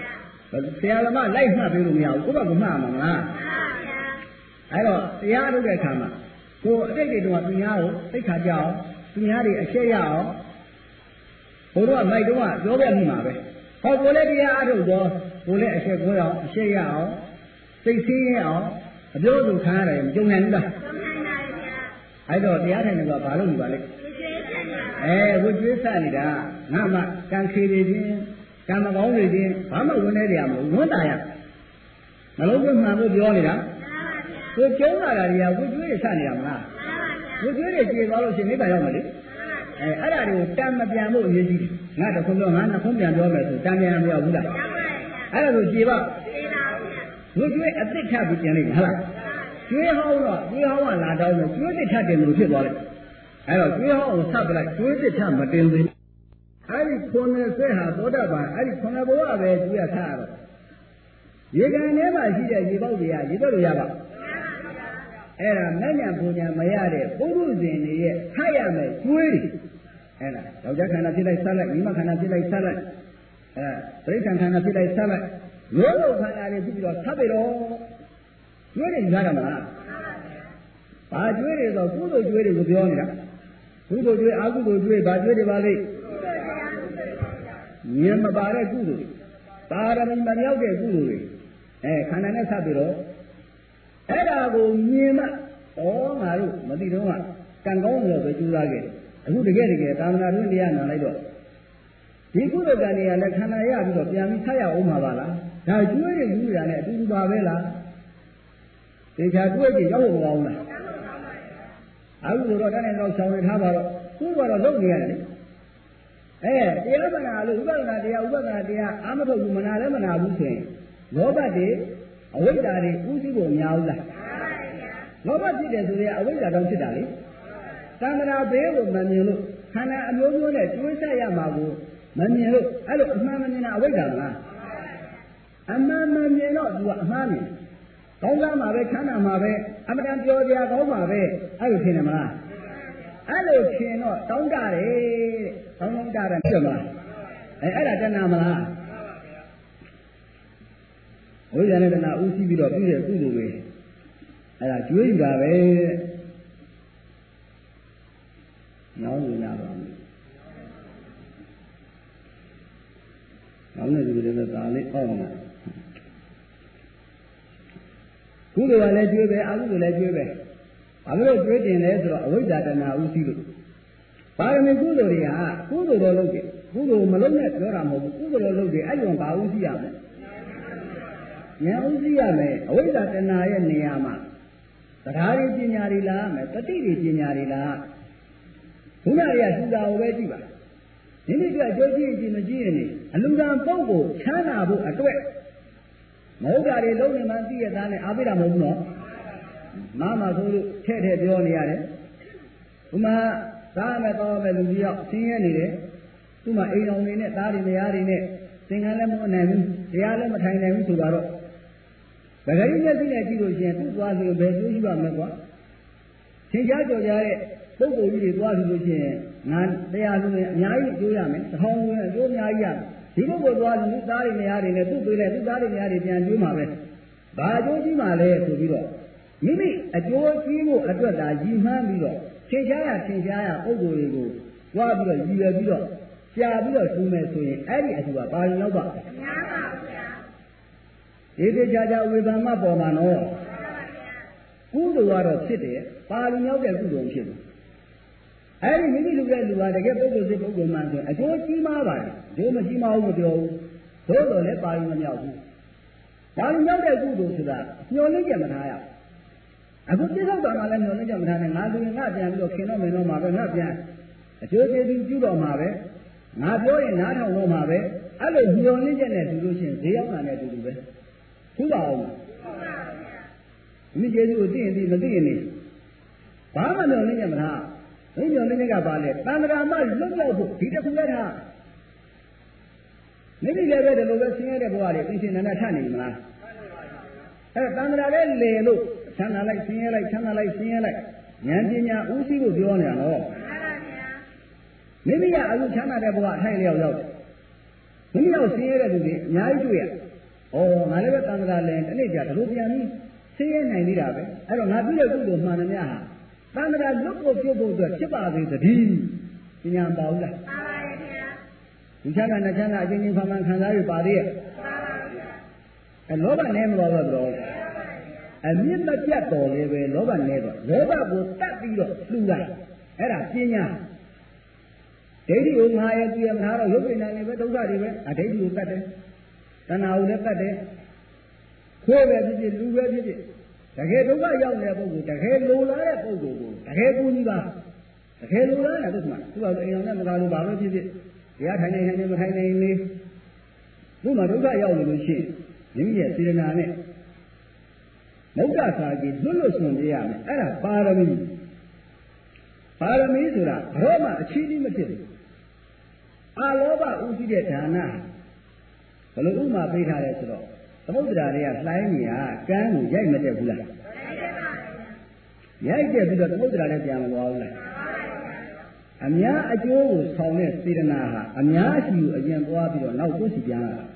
ဆရာသမားလိုက်မှတ်ပြီးလို့မရဘူးကိုယ့်ဘက်ကမှတ်မှာမလားအဲ့တော့တရားထုတ်တဲ့အခါမှာကိုအတိတ်တွေတော့သူများကိုသိခါကြအောင်သူများတွေအရှက်ရအောင်ဘုရားမိုက်တော့ပြောပြမိမှာပဲဟောကိုလည်းတရားအထုတ်တော့ကိုလည်းအရှက်ကိုအောင်အရှက်ရအောင်သိဆင်းရအောင်အပြောသူခံရတယ်မကြုံနိုင်ဘူးလားအဲ့တော့တရားထိုင်တယ်ကဘာလို့ဒီပါလဲအဲဝိကျွေးစနေတာငါမှကံခေတွေချင်းကံမကောင်းတွေချင်းဘာမှဝင်နေကြမလို့ဝန်တာရမလုံးဝမှန်လို့ပြောနေတာကိုကျုံးလာတာတွေကဝိကျွေးတွေစနေတာမလားဝိကျွေးတွေကျေသွားလို့ရှိရင်နိဗ္ဗာန်ရောက်မှာလေအဲအဲ့ဒါတွေကိုတန်မပြန်ဖို့အရေးကြီးတယ်ငါတခုပြောငါနှစ်ခုပြန်ပြောမယ်ဆိုတန်ပြန်မရောက်ဘူးလားအဲ့ဒါဆိုကျေပါဝိကျွေးအစ်စ်ထပ်ပြီးပြန်လိုက်ဟုတ်လားကျွေးဟောင်းတော့ကျွေးဟောင်းကလာတော့ကျွေးတစ်ထပ်တင်လို့ဖြစ်သွားတယ်အဲ့တော့ကျွေးဟောင်းကိုဆက်ပလိုက်ကျွေးတစ်ထပ်မတင်သေးအဲ့ဒီခုနှစ်ဆက်ဟာသောတာပန်အဲ့ဒီခုနှစ်ဘဝပဲကျွေးရထားတော့ရေကန်ထဲမှာရှိတဲ့ရေပေါက်တွေကရေတော့လို့ရပါအဲ့ဒါမညံပူညာမရတဲ့ပုရုဇဉ်တွေရဲ့ထရမယ်ကျွေးတွေအဲ့ဒါယောက်ျားခန္ဓာဖြစ်လိုက်ဆက်လိုက်မိမခန္ဓာဖြစ်လိုက်ဆက်လိုက်အဲပရိစ္ဆန်ခန္ဓာဖြစ်လိုက်ဆက်လိုက်ရိုးရိုးခန္ဓာတွေဖြစ်ပြီးတော့ဆက်ပြီးတော့ကျွေးတွေရတာမလားဘာကျွေးတွေဆိုကုသိုလ်ကျွေးတွေကိုပြောနေတာကုသိုလ်ကျွေးအကုသိုလ်ကျွေးဘာကျွေးတွေပါလိမ့်မြင်မပါတဲ့ကုသိုလ်ပါရမီမမြောက်တဲ့ကုသိုလ်တွေအဲခန္ဓာနဲ့ဆက်ပြီးတော့အဲ့ဒါကိုမြင်မှဩငါတို့မသိတော့ကကံကောင်းလို့ပဲကျူးစားခဲ့တယ်အခုတကယ်တကယ်သာမဏေတွင်တရားနာလိုက်တော့ဒီကုသိုလ်ကံတွေကလည်းခန္ဓာရပြီးတော့ပြန်ပြီးဆက်ရအောင်မှာပါလားဒါကျွေးရယူရနဲ့အတူတူပါပဲလားဒေချာကျွေးကြည့်ရောက်ဖို့မကောင်းလားအခုတော့တန်းနေတော့ဆောင်းနေထားပါတော့ခုကတော့လုပ်နေရတယ်လေအဲတရားမနာလို့ဥပဒနာတရားဥပဒနာတရားအာမထုတ်ဘူးမနာလည်းမနာဘူးဆိုရင်လောဘတွေအဝိဇ္ဇာတွေဥသိဖို့များဘူးလားလောဘဖြစ်တယ်ဆိုရင်အဝိဇ္ဇာတော့ဖြစ်တာလေသံဃာဘေးကိုမမြင်လို့ခန္ဓာအမျိုးမျိုးနဲ့ကျွေးဆက်ရမှာကိုမမြင်လို့အဲ့လိုအမှန်မမြင်တာအဝိဇ္ဇာလားအမှန်မမြင်တော့သူကအမှားမြင်ကောင်းစားမှာပဲချမ်းသာမှာပဲအမှန်တန်ပြောကြကောင်းမှာပဲအဲ့လိုထင်တယ်မလားအဲ့လိုထင်တော့တောင်းတတယ်တဲ့တောင်းတောင်းတတယ်ဖြစ်မလားအဲအဲ့ဒါတဏှာမလားဝိဇ္ဇာနဲ့တဏှာဥသိပြီးတော့ပြီးတဲ့ကုသိုလ်ပဲအဲ့ဒါကျွေးယူတာပဲနောင်ဝင်လာပါမယ်နောင်နေဒီလိုလည်းဒါလေးအောက်မှာကုသိုလ်ကလည်းကျွေးပဲအကုသိုလ်လည်းကျွေးပဲဘာလို့ကျွေးတင်လဲဆိုတော့အဝိဇ္ဇာတဏှာဥသိလို့ပါရမီကုသိုလ်တွေကကုသိုလ်တော်လုပ်တယ်ကုသိုလ်မလုပ်နဲ့ပြောတာမဟုတ်ဘူးကုသိုလ်တော်လုပ်တယ်အဲ့ဒီဘာဥသိရမလဲဉာဏ်ဥသိရမယ်အဝိဇ္ဇာတဏှာရဲ့နေရာမှာတရားရည်ပညာတွေလားမယ်တတိတွေပညာတွေလားဘုရားရစူတာကိုပဲကြည့်ပါဒီနေ့ကအကျိုးကြည့်ကြည့်မကြည့်ရင်အလူကံပုဂ္ဂိုလ်ချမ်းသာဖို့အတွက်မဟုတ်တာတွေလုံးနေမှသိရသားနဲ့အားပေးတာမဟုတ်ဘူးနော်မမဆိုလို့ထဲ့ထဲ့ပြောနေရတယ်ဥမာသားမဲ့တော်မဲ့လူကြီးရောက်ဆင်းရဲနေတယ်သူ့မှာအိမ်တော်နေနဲ့သားတွေမယားတွေနဲ့သင်္ကန်းလည်းမနိုင်ဘူးတရားလည်းမထိုင်နိုင်ဘူးဆိုတော့ဗဂရိမျက်စိနဲ့ကြည့်လို့ရှိရင်သူ့သွားလို့ဘယ်ကျိုးရှိပါမလဲကွာသင်ကြားကြော်ကြတဲ့ပုဂ္ဂိုလ်ကြီးတွေသွားလို့ရှိရင်ငါတရားလူတွေအများကြီးကျိုးရမယ်တစ်ထောင်ဝင်အကျိုးအများကြီးရဒီပုဂ္ဂိုလ်သွားလို့သားတွေမယားတွေနဲ့သူ့ပေးလိုက်သူ့သားတွေမယားတွေပြန်ကျိုးမှာပဲဘာအကျိုးကြီးမှလဲဆိုပြီးတော့မိမိအကျိုးကြီးဖို့အတွက်သာရည်မှန်းပြီးတော့သင်ကြားရသင်ကြားရပုဂ္ဂိုလ်တွေကိုသွားပြီးတော့ရည်ရွယ်ပြီးတော့ရှားပြီးတော့ကျူးမယ်ဆိုရင်အဲ့ဒီအကျိုးကဘာရင်လောက်ပါများပါဗျာဒီတိကျကျဝေဘာမပေါ်မှာနော်ကုသိုလ်ကတော့ဖြစ်တယ်ပါဠိရောက်တဲ့ကုသိုလ်ဖြစ်တယ်အဲ့ဒီမိမိလူတဲ့လူကတကယ်ပုဂ္ဂိုလ်စစ်ပုဂ္ဂိုလ်မှန်ဆိုအကျိုးကြီးမားပါတယ်အကျိုးမကြီးမားဘူးမပြောဘူးသို့တော်လည်းပါဠိမမြောက်ဘူးပါဠိရောက်တဲ့ကုသိုလ်ဆိုတာညှော်လင့်ကြမထားရအခုပြစ္ဆုတ်တော်ကလည်းညှော်လင့်ကြမထားနဲ့ငါသူငါပြန်ပြီးတော့ခင်တော့မင်းတော့မှာပဲငါပြန်အကျိုးကျေးဇူးပြုတော်မှာပဲငါပြောရင်နားထောင်တော့မှာပဲအဲ့လိုညှော်လင့်ချက်နဲ့တူလို့ရှိရင်ဈေးရောက်တာနဲ့တူတူပဲထူပါအောင်မိကျေစုကိုသိရင်သိမသိရင်နေဘာမှမျှော်လင့်ကြမလားမင်းမျှော်လင့်ချက်ကပါလေတန်ត្រာမလွတ်ရောက်ဖို့ဒီတစ်ခုလည်းထားမိမိလည်းပဲဒီလိုပဲဆင်းရဲတဲ့ဘဝတွေသိရှင်နာထနေမလားအဲ့တန်ត្រာလည်းလေလို့ချမ်းသာလိုက်ဆင်းရဲလိုက်ချမ်းသာလိုက်ဆင်းရဲလိုက်ဉာဏ်ပညာဥသိဖို့ပြောနေတာနော်မိမိကအခုချမ်းသာတဲ့ဘဝအထိုင်လျောက်ရောက်တယ်မိမိရောက်ဆင်းရဲတဲ့လူတွေအများကြီးတွေ့ရ哦，俺那个当个人，那家的路边呢，谁也难的呗。哎，俺比较多嘛，那呀，当个路过就过的七八岁的地，今年包了。你看看那现在今年慢慢看到有八的，哎，老板来不老板不老。哎，民那别到那边，老板来的，老板我打的了，路啊，哎啦，今年。这里有马也对不他了，有人那里边都在里边，啊，这里有干的，咱哪有的干的？河边去的，路边去的，大概都把养来不够，大概路来也不够，大概不你吧，大概路来也不嘛，主要是养那么大路把路去的，人家看见人家不看见你，路嘛都在养里去，人家虽然那呢，某家啥的，路路兄弟呀，哎呀，巴拉米，巴拉米说了，罗马七里没去的。阿罗巴乌西的ဌာနဘယ်လိုဥမာပေးထားလဲဆိုတော့သမုဒ္ဒရာတွေကလှိုင်းကြီးကကမ်းကိုရိုက်မတက်ဘူးလားရိုက်တက်ပြီးတော့သမုဒ္ဒရာလည်းပြန်မသွားဘူးလားအများအကျိုးကိုဆောင်တဲ့စေတနာဟာအများရှိကိုအရင်သွားပြီးတော့နောက်ကိုစီပြန်လာတာ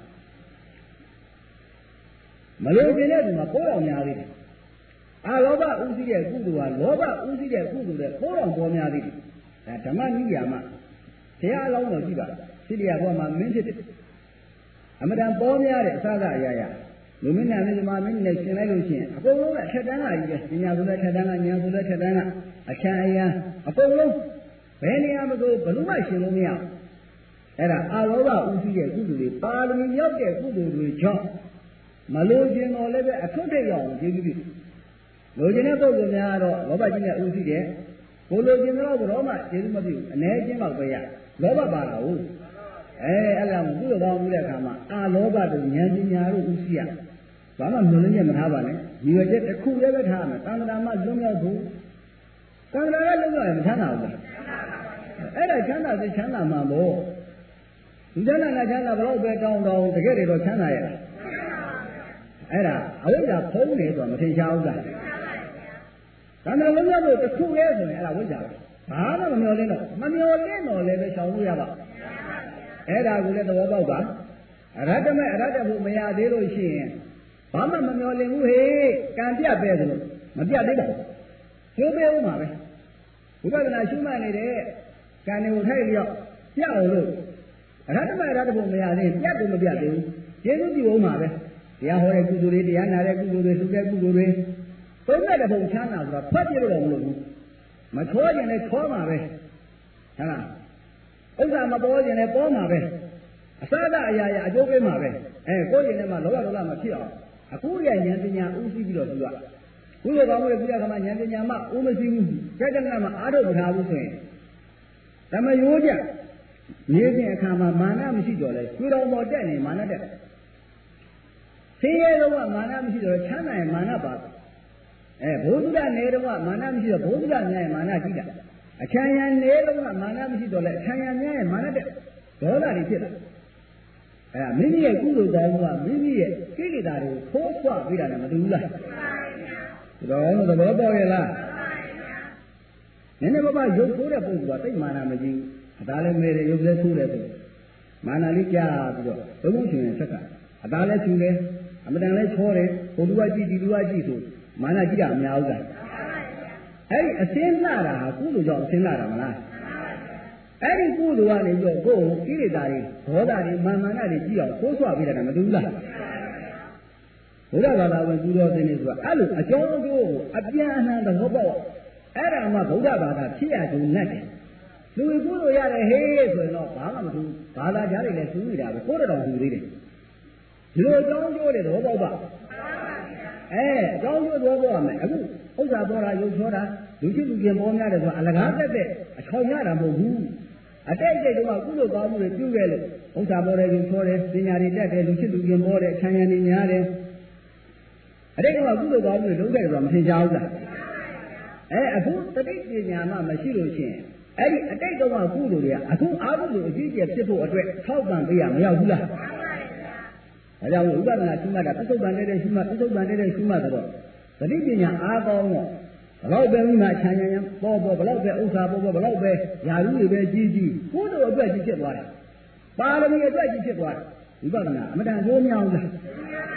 မလို့ကျင်တဲ့ဒီမှာပိုးတော်များသေးတယ်အာလောဘဥသိတဲ့ကုသိုလ်ကလောဘဥသိတဲ့ကုသိုလ်တဲ့ပိုးတော်ပေါ်များသေးတယ်ဒါဓမ္မနိယာမဘုရားအလောင်းတော်ကြည့်ပါစိရိယာဘောမှာမင်းဖြစ်တယ်အမတန်ပေါ်များတဲ့အစကအရာရာလူမင်းနဲ့မြမမင်းနဲ့ရှင်လိုက်လို့ရှိရင်အကုန်လုံးကထက်တန်းကကြီးပဲဉာဏ်ဆိုလည်းထက်တန်းကဉာဏ်ဆိုလည်းထက်တန်းကအချမ်းအယံအကုန်လုံးဘယ်နေရာမှာကိုဘယ်လိုမှရှင်လို့မရဘူးအဲ့ဒါအာလောဘဥသိတဲ့ကုသိုလ်တွေပါရမီရောက်တဲ့ကုသိုလ်တွေကြောင့်မလို့ခြင်းတော်လည်းပဲအထွတ်ထိပ်ရောက်အောင်ကျေးဇူးပြုလိုချင်တဲ့ပုဂ္ဂိုလ်များကတော့လောဘကြီးနဲ့ဥသိတဲ့ကိုလိုချင်တော့ဘရောမှကျေးဇူးမပြုဘူးအ ਨੇ ချင်းတော့ပဲရလောဘပါတာဟုတ်အဲအဲ့ဒါမှကုသိုလ်ကောင်းမှုတဲ့အခါမှာအာလောဘတို့ဉာဏ်ပညာတို့ဥသိရဘာမှမလုံးနဲ့မထားပါနဲ့ဒီဝကျတစ်ခုလည်းပဲထားမယ်တန်ត្រာမှလွံ့မြောက်ဖို့တန်ត្រာလည်းလွံ့မြောက်ရင်မချမ်းသာဘူးလားအဲ့ဒါချမ်းသာစေချမ်းသာမှာမို့ဒီချမ်းသာနဲ့ချမ်းသာဘလို့ပဲတောင်းတောင်းတကယ်တော့ချမ်းသာရလားအဲ့ဒါအဝိဇ္ဇာဖုံးနေဆိုတော့မထင်ရှားဘူးလားတန်ត្រာလွံ့မြောက်ဖို့တစ်ခုလည်းဆိုရင်အဲ့ဒါဝိဇ္ဇာဘာမှမမျောလင်းတော့မမျောလင်းတော့လည်းပဲရှောင်လို့ရပါအဲ့ဒါကိုလည်းသဘောပေါက်ပါအရတ္တမဲ့အရတ္တဖို့မရသေးလို့ရှိရင်ဘာမှမမျောလင်းဘူးဟေ့ကံပြတ်ပဲဆိုလို့မပြတ်သေးပါဘူးကျိုးပေးဦးမှာပဲဝိပဿနာရှုမှတ်နေတဲ့ကံတွေကိုထိုက်လျောက်ပြတ်အောင်လို့အရတ္တမဲ့အရတ္တဖို့မရသေးပြတ်ကိုမပြတ်သေးဘူးကျေးဇူးပြုဦးမှာပဲတရားဟောတဲ့ကုသိုလ်တွေတရားနာတဲ့ကုသိုလ်တွေသုတဲ့ကုသိုလ်တွေသုံးတဲ့ဘုံချမ်းသာဆိုတော့ဖတ်ပြလို့တော့မလို့ဘူးမချောခြင်းနဲ့ချောမှာပဲဟုတ်လားဥစ္စာမပေါ်ခြင်းနဲ့ပေါ်မှာပဲအစဒအရာရာအကျိုးပေးမှာပဲအဲကိုယ်ရင်ထဲမှာလောဘဒေါသမဖြစ်အောင်အခုရဉာဏ်ပညာဥသိပြီးတော့သူကကုသိုလ်ကောင်းမှုတွေပြရခါမှာဉာဏ်ပညာမှဥမရှိဘူးကြက်ကြက်ကမှအားထုတ်မထားဘူးဆိုရင်ဓမ္မရိုးကြနေခြင်းအခါမှာမာနမရှိတော့လဲကျွေးတော်ပေါ်တက်နေမာနတက်ဆင်းရဲတော့မာနမရှိတော့ချမ်းသာရင်မာနပါအဲဘုဒ္ဓနေတော့မာနမရှိတော့ဘုဒ္ဓများရဲ့မာနရှိတာအချမ်းရံနေတော့မာနမရှိတော့လဲအချမ်းရံများရဲ့မာနတက်ဒေါသတွေဖြစ်လာအဲမိမိရဲ့ကုသိုလ်ကောင်းမှုကမိမိရဲ့ကိလေသာတွေကိုဖိုးဆွပေးတာလည်းမတူဘူးလားတော်သဘောပေါက်ရဲ့လားနည်းနည်းပါးပါးရုပ်ဆိုးတဲ့ပုဂ္ဂိုလ်ကတိတ်မာနမကြီးဘူးအသားလည်းမဲတယ်ရုပ်လည်းဆိုးတယ်ဆိုမာနလေးကြားပြီးတော့ဘုံဘုံရှင်ရင်ဆက်ကအသားလည်းကျူတယ်အမတန်လည်းချောတယ်ဘုံလူကကြည့်ဒီလူကကြည့်ဆိုမာနကြီးတာမများဘူးလားအဲ့ဒီအစင်းလာတာဟာကုသိုလ်ကြောင့်အစင်းလာတာမလားအဲ့ဒီကုသိုလ်ကနေပြီးတော့ကိုယ်ကိလေသာတွေဒေါသတွေမာမာနတွေကြည့်အောင်ကိုးဆွပေးတာမတူဘူးလားဘုရားဘာသာဝင်ကုသိုလ်စင်းနေဆိုတာအဲ့လိုအကြောင်းအကျိုးကိုအပြန်အလှန်သဘောပေါက်အဲ့ဒါမှဗုဒ္ဓဘာသာဖြစ်ရကြုံနဲ့တယ်လူကုသိုလ်ရတယ်ဟေးဆိုရင်တော့ဘာမှမတူဘာသာကြားတွေလည်းသူးနေတာပဲကိုယ်တော်သူသေးတယ်ဒီလိုအကြောင်းအကျိုးတွေသဘောပေါက်ပါအဲအကြောင်းကျိုးသဘောပေါက်ရမယ်အခုဥစ္စာပေါ်တာရုပ်ချောတာလူရှိလူချင်းပေါ်များတယ်ဆိုတာအလကားတက်တဲ့အချောင်ရတာမဟုတ်ဘူးအတိတ်တိတ်တုန်းကကုသိုလ်ကောင်းမှုတွေပြုခဲ့လို့ဥစ္စာပေါ်တယ်ရုပ်ချောတယ်ပညာတွေတက်တယ်လူရှိလူချင်းပေါ်တယ်ခြံရံနေများတယ်အတိတ်တုန်းကကုသိုလ်ကောင်းမှုတွေလုပ်ခဲ့တယ်ဆိုတာမထင်ရှားဘူးလားအဲအခုတတိပညာမှမရှိလို့ရှိရင်အဲ့ဒီအတိတ်တုန်းကကုသိုလ်တွေကအခုအာဟုလို့အကြီးကျယ်ဖြစ်ဖို့အတွက်ထောက်ပံ့ပေးရမရောက်ဘူးလားဒါကြောင့်ဥပဒနာရှိမှတာပစ္စုပန်တဲ့တဲ့ရှိမှပစ္စုပန်တဲ့တဲ့ရှိမှဆိုတော့တတိပညာအားကောင်းတော့ဘလောက်ပဲမိမခြံရံရံပေါ်ပေါ်ဘလောက်ပဲဥစ္စာပေါ်ပေါ်ဘလောက်ပဲယာရုတွေပဲကြီးကြီးကိုယ်တို့အတွက်ကြီးဖြစ်သွားတယ်ပါရမီအတွက်ကြီးဖြစ်သွားတယ်ဝိပဿနာအမတန်ကျိုးမြောက်လား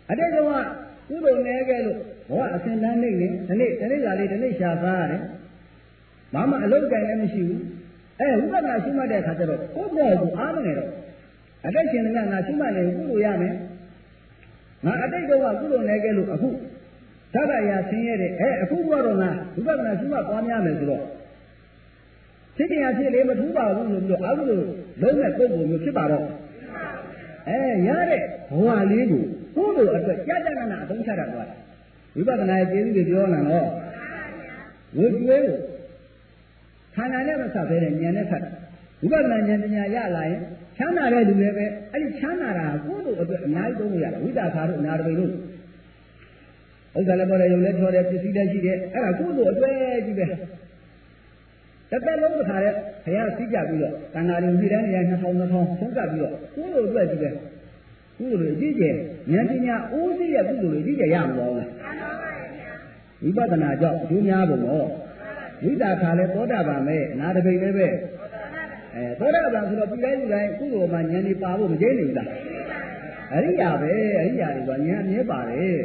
အတိတ်ကကုသိုလ်နဲ့ကဲလို့ဘောအစဉ်တန်းနေနေဒီနေ့ဒီနေ့ကလေးဒီနေ့ရှာစားရတယ်ဘာမှအလုပ်တိုင်လည်းမရှိဘူးအဲဝိပဿနာရှိမှတ်တဲ့အခါကျတော့ကိုယ့်ဘောကိုအားမနေတော့အတိတ်ရှင်ကငါရှိမှတ်နေကုသိုလ်ရမယ်ငါအတိတ်ကကုသိုလ်နဲ့ကဲလို့အခုသဗ္ဗရာဆင်းရဲတယ်အဲအခုကတော့ငါဝိပဿနာရှိမှတ်ပွားများမယ်ဆိုတော့ဖြစ်ခြင်းအဖြစ်လေးမထူးပါဘူးလို့ပြောအခုလိုလုံးမဲ့ပုံပုံမျိုးဖြစ်ပါတော့အဲရတဲ့ဘဝလေးကိုကိုယ့်လိုအတွက်ကြာကြာနာနာအသုံးချတတ်သွားတယ်ဝိပဿနာရဲ့ကျေးဇူးတွေပြောနေတော့ဝိကျွေးကိုခန္ဓာနဲ့မဆက်ဘဲနဲ့ဉာဏ်နဲ့ဆက်ဝိပဿနာဉာဏ်ပညာရလာရင်ချမ်းသာတဲ့လူတွေပဲအဲ့ဒီချမ်းသာတာကိုယ့်လိုအတွက်အများကြီးသုံးလို့ရတယ်ဝိသခါတို့အနာတပိတို့ဥစ္စာလည်းပေါ်တယ်ယုံလည်းထော်တယ်ပစ္စည်းလည်းရှိတယ်အဲ့ဒါကိုယ့်လိုအတွက်ကြီးပဲတစ်သက်လုံးတစ်ခါတဲ့ဘုရားသိကြပြီးတော့တန်ဃာတွေပြည်တန်းနေရာနှစ်ထောင်နှစ်ထောင်ဆုံးကပ်ပြီးတော့ကိုယ့်လိုအတွက်ကြီးပဲကုသိုလ်တွေအကြီးကျယ်ဉာဏ်ပညာဦးစီးရဲ့ကုသိုလ်တွေအကြီးကျယ်ရမှာပေါ့လေဝိပဿနာကြောင့်အကျိုးများပုံတော့ဝိသခါလည်းသောတာပန်ပဲအနာတပိလည်းပဲအဲသောတာပန်ဆိုတော့ပြည်တိုင်းပြည်တိုင်းကုသိုလ်မှာဉာဏ်တွေပါဖို့မကျိနေဘူးလားအရိယာပဲအရိယာတွေကဉာဏ်အမြဲပါတယ်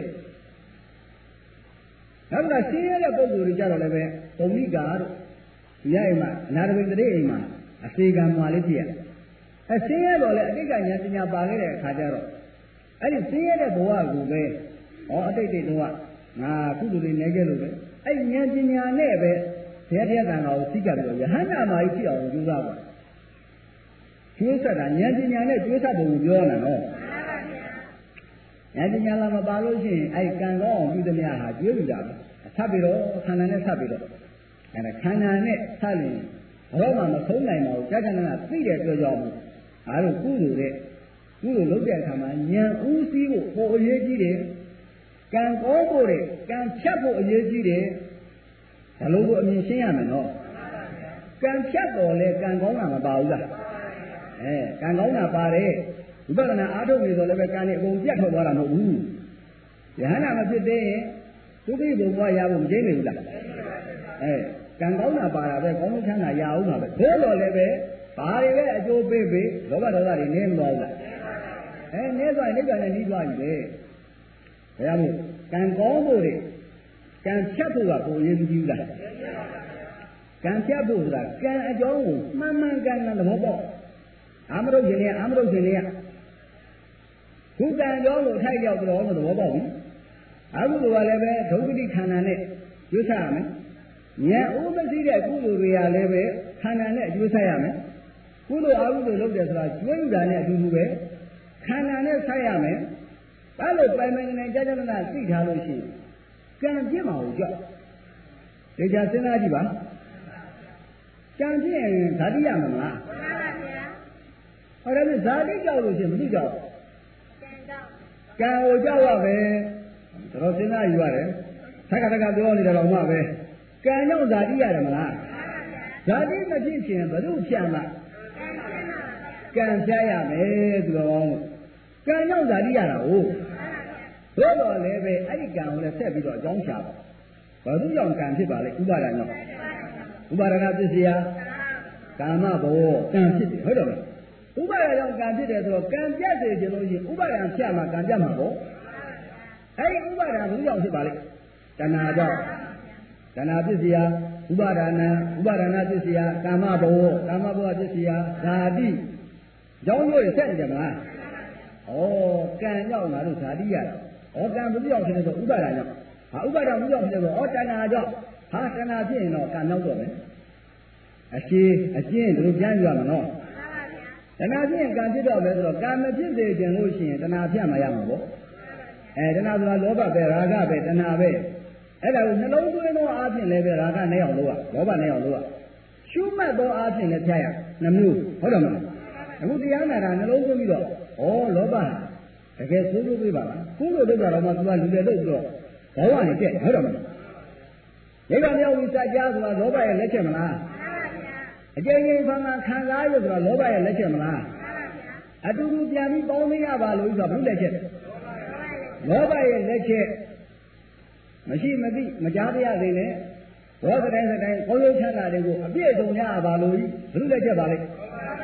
နောက်ကရှင်းရတဲ့ပုဂ္ဂိုလ်တွေကြတော့လည်းပဲပုံမိကာတို့ဒီရအိမ်မှာအနာတပိတရေအိမ်မှာအစေကံမှာလေးဖြစ်ရတယ်အစင်းရတော့လေအတိတ်ကဉာဏ်ပညာပါခဲ့တဲ့အခါကျတော့အဲ့ဒီစင်းရတဲ့ဘဝကိုပဲဟောအတိတ်တွေတော့ငါကုသိုလ်တွေနေခဲ့လို့ပဲအဲ့ဉာဏ်ပညာနဲ့ပဲဘုရားတရားကံတော်ကိုသိကြပြီးတော့ယဟန္တာမာကြီးဖြစ်အောင်ကြိုးစားပါကျွေးဆက်တာဉာဏ်ပညာနဲ့ကျွေးဆက်ပုံကိုပြောနေတာနော်ဉာဏ်ပညာလာမပါလို့ရှိရင်အဲ့ကံကောင်းအောင်ပြုသမျှဟာကျွေးပြီးတာပဲဆက်ပြီးတော့ခန္ဓာနဲ့ဆက်ပြီးတော့အဲ့ဒါခန္ဓာနဲ့ဆက်ရင်ဘာမှမဆုံးနိုင်ပါဘူးကြာကြာနာသိတဲ့ပြောကြောင်းအားလို့ကုသိုလ်တဲ့ကုသိုလ်လုပ်တဲ့အခါမှာဉာဏ်ဦးစီးဖို့ပေါ်အရေးကြီးတယ်ကံကောင်းဖို့တဲ့ကံဖြတ်ဖို့အရေးကြီးတယ်ဒါလို့ကိုအမြင်ရှင်းရမယ်နော်ကံဖြတ်တော်လဲကံကောင်းတာမပါဘူးလားအဲကံကောင်းတာပါတယ်ဝိပဿနာအားထုတ်နေတော့လည်းပဲကံနဲ့အကုန်ပြတ်ထွက်သွားတာမဟုတ်ဘူးယဟန္တာမဖြစ်သေးရင်ဒုက္ခိဘုံဘဝရဖို့မကျိနေဘူးလားအဲကံကောင်းတာပါတာပဲကောင်းချမ်းသာရအောင်ပါပဲဘိုးတော်လည်းပဲဘာတွေပဲအကျိုးပေးပေးလောဘဒေါသတွေနည်းမသွားဘူးလားအဲနည်းသွားရင်နိဗ္ဗာန်နဲ့ပြီးသွားပြီပဲဘယ်ရမို့ကံကောင်းဖို့တွေကံဖြတ်ဖို့ကပုံရင်းကြည့်လားကံဖြတ်ဖို့ဆိုတာကံအကြောင်းကိုမှန်မှန်ကန်ကန်သဘောပေါက်အာမရုပ်ရှင်နဲ့အာမရုပ်ရှင်တွေကခုကံကြောင်းကိုထိုက်ရောက်တော့သဘောပေါက်ပြီအခုလိုကလည်းပဲဒုက္ခတိခန္ဓာနဲ့ရွေးချရမယ်ဉာဏ်ဥပသိတဲ့ကုသိုလ်တွေကလည်းပဲခန္ဓာနဲ့အကျိုးဆက်ရမယ်ကုသိုလ်အကုသိုလ်လုပ်တယ်ဆိုတာကျွေးတာနဲ့အတူတူပဲခန္ဓာနဲ့ဆက်ရမယ်ဒါလို့ပိုင်ပိုင်နေကြကြနာသိထားလို့ရှိရင်ကံပြစ်မှာကိုကြောက်ဒေချာစဉ်းစားကြည့်ပါကံပြစ်ရင်ဓာတိရမှာမလားမှန်ပါဗျာဟောဒါနဲ့ဓာတိကြောက်လို့ရှိရင်မသိကြောက်ကံကြောက်ကံကိုကြောက်ရပဲတော်စဉ်းစားယူရတယ်သက္ကတကပြောနေတာတော့မှပဲကံကြောင့်ဓာတိရတယ်မလားဓာတိမဖြစ်ခြင်းဘယ်လိုဖြတ်မှာကံဖြတ်ရမယ်သူတော်ကောင်းကံကြောင့်ဓာတိရတာဟုတ်ဘယ်တော့လဲပဲအဲ့ဒီကံကိုလည်းဆက်ပြီးတော့အကြောင်းရှာပါဘာလို့ကြောင့်ကံဖြစ်ပါလဲဥပါဒဏ်ကြောင့်ဥပါဒနာပစ္စယကာမဘောကံဖြစ်တယ်ဟုတ်တယ်မလားဥပါဒဏ်ကြောင့်ကံဖြစ်တယ်ဆိုတော့ကံပြတ်စေခြင်းလို့ရှိရင်ဥပါဒဏ်ဖြတ်မှာကံပြတ်မှာပေါ့အဲ့ဒီဥပါဒဏ်ဘယ်ကြောင့်ဖြစ်ပါလဲတဏှာကြောင့်တဏှာပစ္စယဥပါဒနာဥပါဒနာပစ္စယကာမဘောကာမဘောပစ္စယဓာတိကြောင်းလို့ဆက်နေတယ်မလားဩကံကြောင့်ငါတို့ဓာတိရတာဩကံဘယ်ကြောင့်ဖြစ်လဲဆိုဥပါဒကြောင့်ဟာဥပါဒဘယ်ကြောင့်ဖြစ်လဲဆိုဩတဏှာကြောင့်ဟာတဏှာဖြစ်ရင်တော့ကံနောက်တော့မယ်အရှိအကျဉ်းတို့ပြန်ကြရမှာနော်တဏှာဖြစ်ရင်ကံဖြစ်တော့မယ်ဆိုတော့ကံမဖြစ်သေးခြင်းလို့ရှိရင်တဏှာဖြတ်မှရမှာပေါ့အဲတဏှာဆိုတာလောဘပဲရာဂပဲတဏှာပဲအဲ့ဒါကိုနှလုံးသွင်းသောအားဖြင့်လည်းပဲရာဂနဲ့အောင်လို့ရလောဘနဲ့အောင်လို့ရရှုမှတ်သောအားဖြင့်လည်းဖြတ်ရနှမျိုးဟုတ်တယ်မလားအခုတရားနာတာနှလုံးသွင်းပြီးတော့ဩလောဘတကယ်ဆိုးဆိုးပေးပါလားကိုယ်လိုလုပ်တာတော့မှသူကလူတွေလုပ်ပြီးတော့ဘောဝနဲ့တက်ဟုတ်တယ်မလားနိဗ္ဗာန်ရောက်ပြီးစကြဆိုတာလောဘရဲ့လက်ချက်မလားအကျဉ်းချင်းဖန်ခံခံစားရဆိုတာလောဘရဲ့လက်ချက်မလားအတူတူပြန်ပြီးပေါင်းသိရပါလို့ဆိုတာဘုလက်ချက်လောဘရဲ့လက်ချက်မရှိမသိမကြားပြရသေးနဲ့ဘောကတိုင်းစတိုင်းကောင်းကျိုးချမ်းသာတွေကိုအပြည့်စုံရပါလို့ဘုလက်ချက်ပါလေ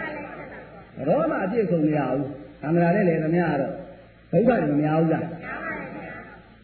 တော့မှအပြည့်စုံမရဘူးသံဃာနဲ့လည်းသမားကတော့ဒုက္ခတွေမများဘူးလား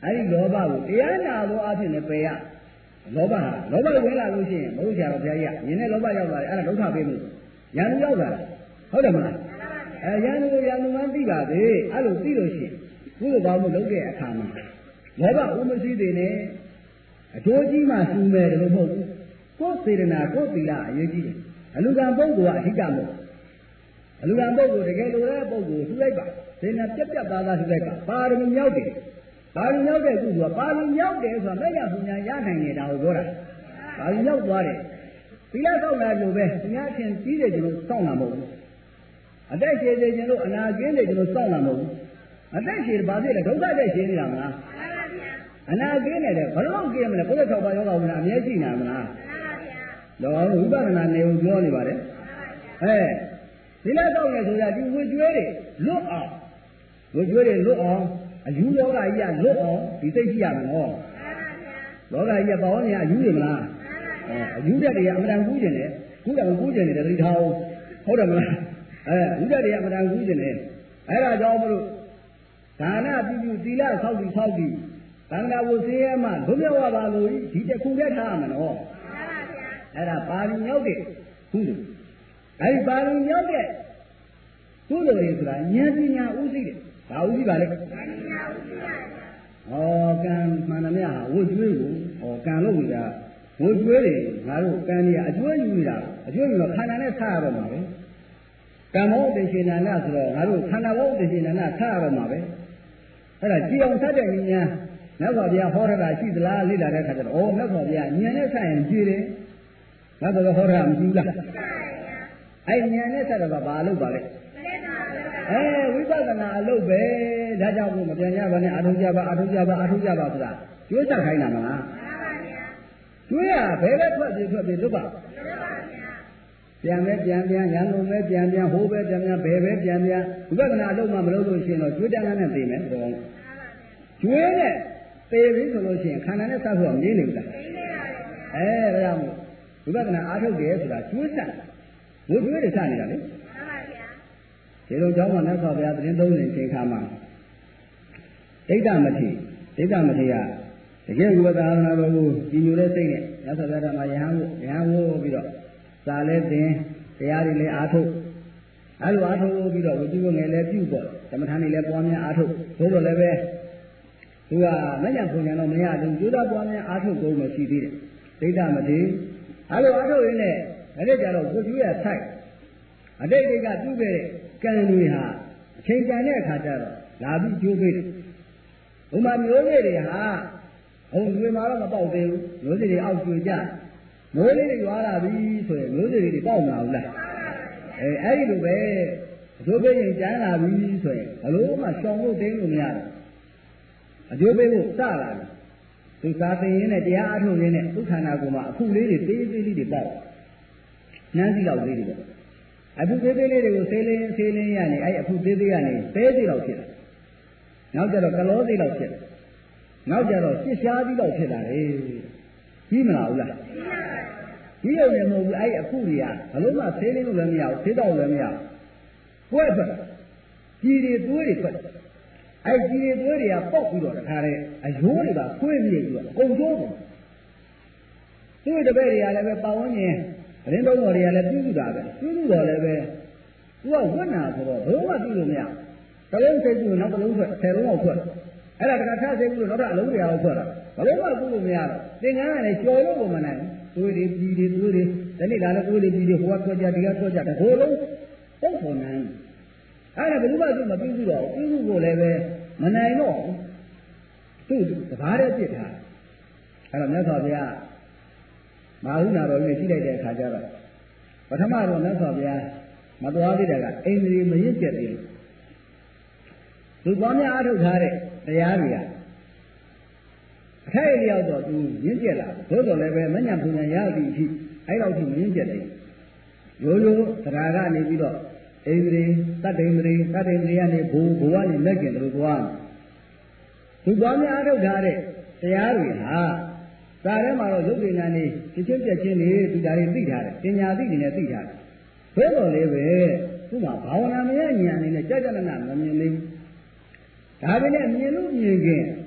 အဲဒီလောဘကိုတရားနာသောအဖြစ်နဲ့ပယ်ရလောဘဟာလောဘဝင်လာလို့ရှိရင်ဘုရားတော်ဘုရားကြီးကမြင်တဲ့လောဘရောက်လာတယ်အဲ့ဒါဒုက္ခပေးမှုရန်သူရောက်လာတယ်ဟုတ်တယ်မလားအဲရန်သူကိုရန်သူမှသိပါသေးအဲ့လိုသိလို့ရှိရင်ကုသိုလ်ကောင်းမှုလုပ်တဲ့အခါမှာလောဘဥမသိသေးနဲ့အကျိုးကြီးမှစူးမယ်လို့မဟုတ်ဘူးကိုယ်စေတနာကိုယ်သီလအရေးကြီးတယ်အလူကံပုဂ္ဂိုလ်ကအဓိကမဟုတ်အလူကံပုဂ္ဂိုလ်တကယ်လိုတဲ့ပုဂ္ဂိုလ်ထူလိုက်ပါစေနာပြက်ပြက်သားသားထူလိုက်ပါပါရမီမြောက်တယ်ပါရမီမြောက်တဲ့ကုသိုလ်ကပါရမီမြောက်တယ်ဆိုတာမဲ့ရပညာရနိုင်နေတာကိုပြောတာပါရမီမြောက်သွားတယ်သီလဆောက်တာလို့ပဲသူများချင်းကြီးတယ်ကျလို့စောင့်တာမဟုတ်ဘူးအသက်ရှင်နေကျလို့အနာကျင်းတယ်ကျလို့စောင့်တာမဟုတ်ဘူးအသက်ရှင်ဘာဖြစ်လဲဒုက္ခတဲ့ရှင်နေတာမလားအနာကျင်းနေတယ်ဘယ်တော့ကျင်းမလဲကိုယ်၆ပါးယောဂဝင်အမြဲရှိနေမလားတော့ဝိပဿနာနေကိုပြောနေပါတယ်အဲဒီလက်တော့နေဆိုတာဒီဝှကျွေးတွေလွတ်အောင်ဝှကျွေးတွေလွတ်အောင်အယူလောကကြီးကလွတ်အောင်ဒီသိရှိရမယ်ဟောလောကကြီးကပေါင်းနေအယူတွေမလားအယူတက်တွေကအမှန်တန်ကူးကျင်တယ်ကူးတယ်ကူးကျင်တယ်တတိထားဟုတ်တယ်မလားအဲယူတက်တွေကအမှန်တန်ကူးကျင်တယ်အဲဒါကြောင့်မလို့ဒါနပြုပြုသီလဆောက်ပြီးဆောက်ပြီးသံဃာဝဆင်းရဲမှဒုမြောက်ပါလို့ဒီတစ်ခုနဲ့ထားရမယ်နော်အဲ့ဒါပါဠိရောက်တဲ့ကုသိုလ်အဲဒီပါဠိရောက်တဲ့ကုသိုလ်တွေဆိုတာဉာဏ်ပညာဥသိတယ်ဘာဥသိပါလဲဉာဏ်ပညာဥသိပါဟောကံမှန်သမျှဟာဝှကျွေးကိုဟောကံလို့နေတာဝှကျွေးတွေငါတို့ကံကြီးအကျွေးယူနေတာအကျွေးယူတော့ခန္ဓာနဲ့ဆရတော့မှာပဲကံမောတေရှင်နာနာဆိုတော့ငါတို့ခန္ဓာဘောတေရှင်နာနာဆရတော့မှာပဲအဲ့ဒါကြည်အောင်ဆက်တဲ့ဉာဏ်မြတ်စွာဘုရားဟောတာရှိသလားလေ့လာတဲ့အခါကျတော့ဩမြတ်စွာဘုရားဉာဏ်နဲ့ဆက်ရင်ကြည်တယ်ငါတို့ဟောတာမရှိဘူးလားအဲ့ဉာဏ်နဲ့ဆက်တော့ဘာလုပ်ပါလဲအဲဝိပဿနာအလုပ်ပဲဒါကြောင့်ကိုမပြန်ရပါနဲ့အာထုကြပါအာထုကြပါအာထုကြပါဆိုတာကျွေးချက်ခိုင်းတာမလားကျွေးရဘယ်ပဲထွက်ပြီးထွက်ပြီးလွတ်ပါပြန်ပဲပြန်ပြန်ရန်ကုန်ပဲပြန်ပြန်ဟိုးပဲပြန်ပြန်ဘယ်ပဲပြန်ပြန်ဝိပဿနာအလုပ်မှမလုပ်လို့ရှိရင်တော့ကျွေးတန်းနဲ့သိမယ်တော့ကျွေးနဲ့သေပြီဆိုလို့ရှိရင်ခန္ဓာနဲ့စပ်ဖို့မနေနိုင်ဘူးလားအဲဒါကြောင့်ဝိပဿနာအားထုတ်တယ်ဆိုတာကျွေးဆက်ဝိကျွေးတွေစနေတာလေဒီလိုကြောင့်မှမြတ်စွာဘုရားသတင်းသုံးနေချိန်ခါမှာဒိဋ္ဌမထေဒိဋ္ဌမထေကတကယ်ဝိပဿနာတော်ကိုကြည်ညိုတဲ့စိတ်နဲ့မြတ်စွာဘုရားမှာယဟန်ကိုယဟန်ကိုပြီးတော့စာလဲသင်တရားတွေလည်းအားထုတ်အဲလိုအားထုတ်ပြီးတော့ဝိကျွေးငယ်လည်းပြုပေါ့သမထန်တွေလည်းပွားများအားထုတ်ဘို့တော်လည်းပဲသူကမညံပုံညာတော့မရဘူးကျိုးသားပွားများအားထုတ်ကုန်မရှိသေးတယ်ဒိဋ္ဌမထေအဲလိုအားထုတ်ရင်းနဲ့အဲ့ဒီကြတော့ဝိကျွေးရဆိုင်အတိတ်တွေကပြုခဲ့တဲ့ကံတွေဟာအချိန်တန်တဲ့အခါကျတော့လာပြီးကျိုးပေးတယ်။ဘုမာမျိုးစေ့တွေဟာအုံတွေမှာတော့မပေါက်သေးဘူး။မျိုးစေ့တွေအောက်ကျွေကြ။မျိုးလေးတွေရွာလာပြီဆိုရင်မျိုးစေ့တွေပေါက်မလာဘူးလား။အဲအဲ့ဒီလိုပဲအကျိုးပေးရင်ကျန်းလာပြီဆိုရင်ဘလို့မှရှောင်လို့တင်းလို့မရဘူး။အကျိုးပေးဖို့စလာတယ်။သူစာသင်ရင်းနဲ့တရားအထုတ်ရင်းနဲ့ဥက္ခန္ဓာကိုမှအခုလေးတွေသေးသေးလေးတွေပေါက်။နန်းစီလောက်လေးတွေပေါ့။အခုသေးသေးလေးတွေကိုဆေးလင်းဆေးလင်းရနေအဲ့အခုသေးသေးရနေသေးသေးလောက်ဖြစ်တယ်နောက်ကျတော့ကလောသေးလောက်ဖြစ်တယ်နောက်ကျတော့ရှစ်ရှားသေးလောက်ဖြစ်လာတယ်ကြီးမလားဘူးလားကြီးရုံနဲ့မဟုတ်ဘူးအဲ့အခုတွေကဘလို့မှဆေးလင်းလို့လည်းမရဘူးဆေးတော့လည်းမရဘူးပွဲထွက်ကြီးတွေသွေးတွေထွက်အဲ့ကြီးတွေသွေးတွေကပေါက်ပြီးတော့တခါတည်းအယိုးတွေပါခွေးမြေပြီးတော့အကုန်ကျိုးကုန်သူ့တပည့်တွေကလည်းပဲပါဝန်းကျင်ရင်းတော်တွေကလည်းပြုစုတာပဲပြုစုတော်လည်းပဲသူကဝတ်နာဆိုတော့ဘယ်မှပြုလို့မရတလုံးစိတ်ပြုနောက်တလုံးထွက်ဆယ်လုံးအောင်ထွက်အဲ့ဒါတခါထားစိတ်ပြုလို့နောက်တစ်အလုံးတရားအောင်ထွက်တာဘယ်မှပြုလို့မရတော့သင်္ကန်းကလည်းကြော်လို့ကိုမနိုင်ဘူးတွေတွေပြည်တွေတွေဒီနေ့လာလည်းကိုယ်တွေပြည်တွေဟိုကထွက်ကြဒီကထွက်ကြတကိုယ်လုံးပုတ်ဖို့နိုင်အဲ့ဒါဘယ်သူမှသူမပြုစုတော့ပြုစုဖို့လည်းပဲမနိုင်တော့သူ့တကားတဲ့ပြစ်ထားအဲ့တော့မြတ်စွာဘုရားမဟာဝိနာတော်ကြီးရှိလိုက်တဲ့အခါကျတော့ပထမတော့မြတ်စွာဘုရားမတော်သေးတယ်ကအိန္ဒြေမရင့်ကျက်သေးဘူးသူပွားများအားထုတ်ထားတဲ့တရားတွေကအထိုက်လျောက်တော့သူရင့်ကျက်လာသို့တော်လည်းပဲမညံပူညာရသည်အထိအဲ့လောက်ထိမရင့်ကျက်သေးဘူးရိုးရိုးတရားကနေပြီးတော့အိန္ဒြေတတ္တိန္ဒြေတတ္တိန္ဒြေကနေဘူဘူကနေလက်ကျင်တို့သွားသူပွားများအားထုတ်ထားတဲ့တရားတွေဟာဒါထဲမှာတော့ရုပ်ဉာဏ်နေဖြစ်ချင်းပြက်ချင်းနေဒီဓာတ်တွေသိထားတယ်ပညာသိတွေနဲ့သိထားတယ်ဘယ်လိုလဲပဲသူ့မှာဘာဝနာမရဉာဏ်နေနဲ့ကြကြနနမမြင်နေဒါပေမဲ့မြင်လို့မြင်ခင်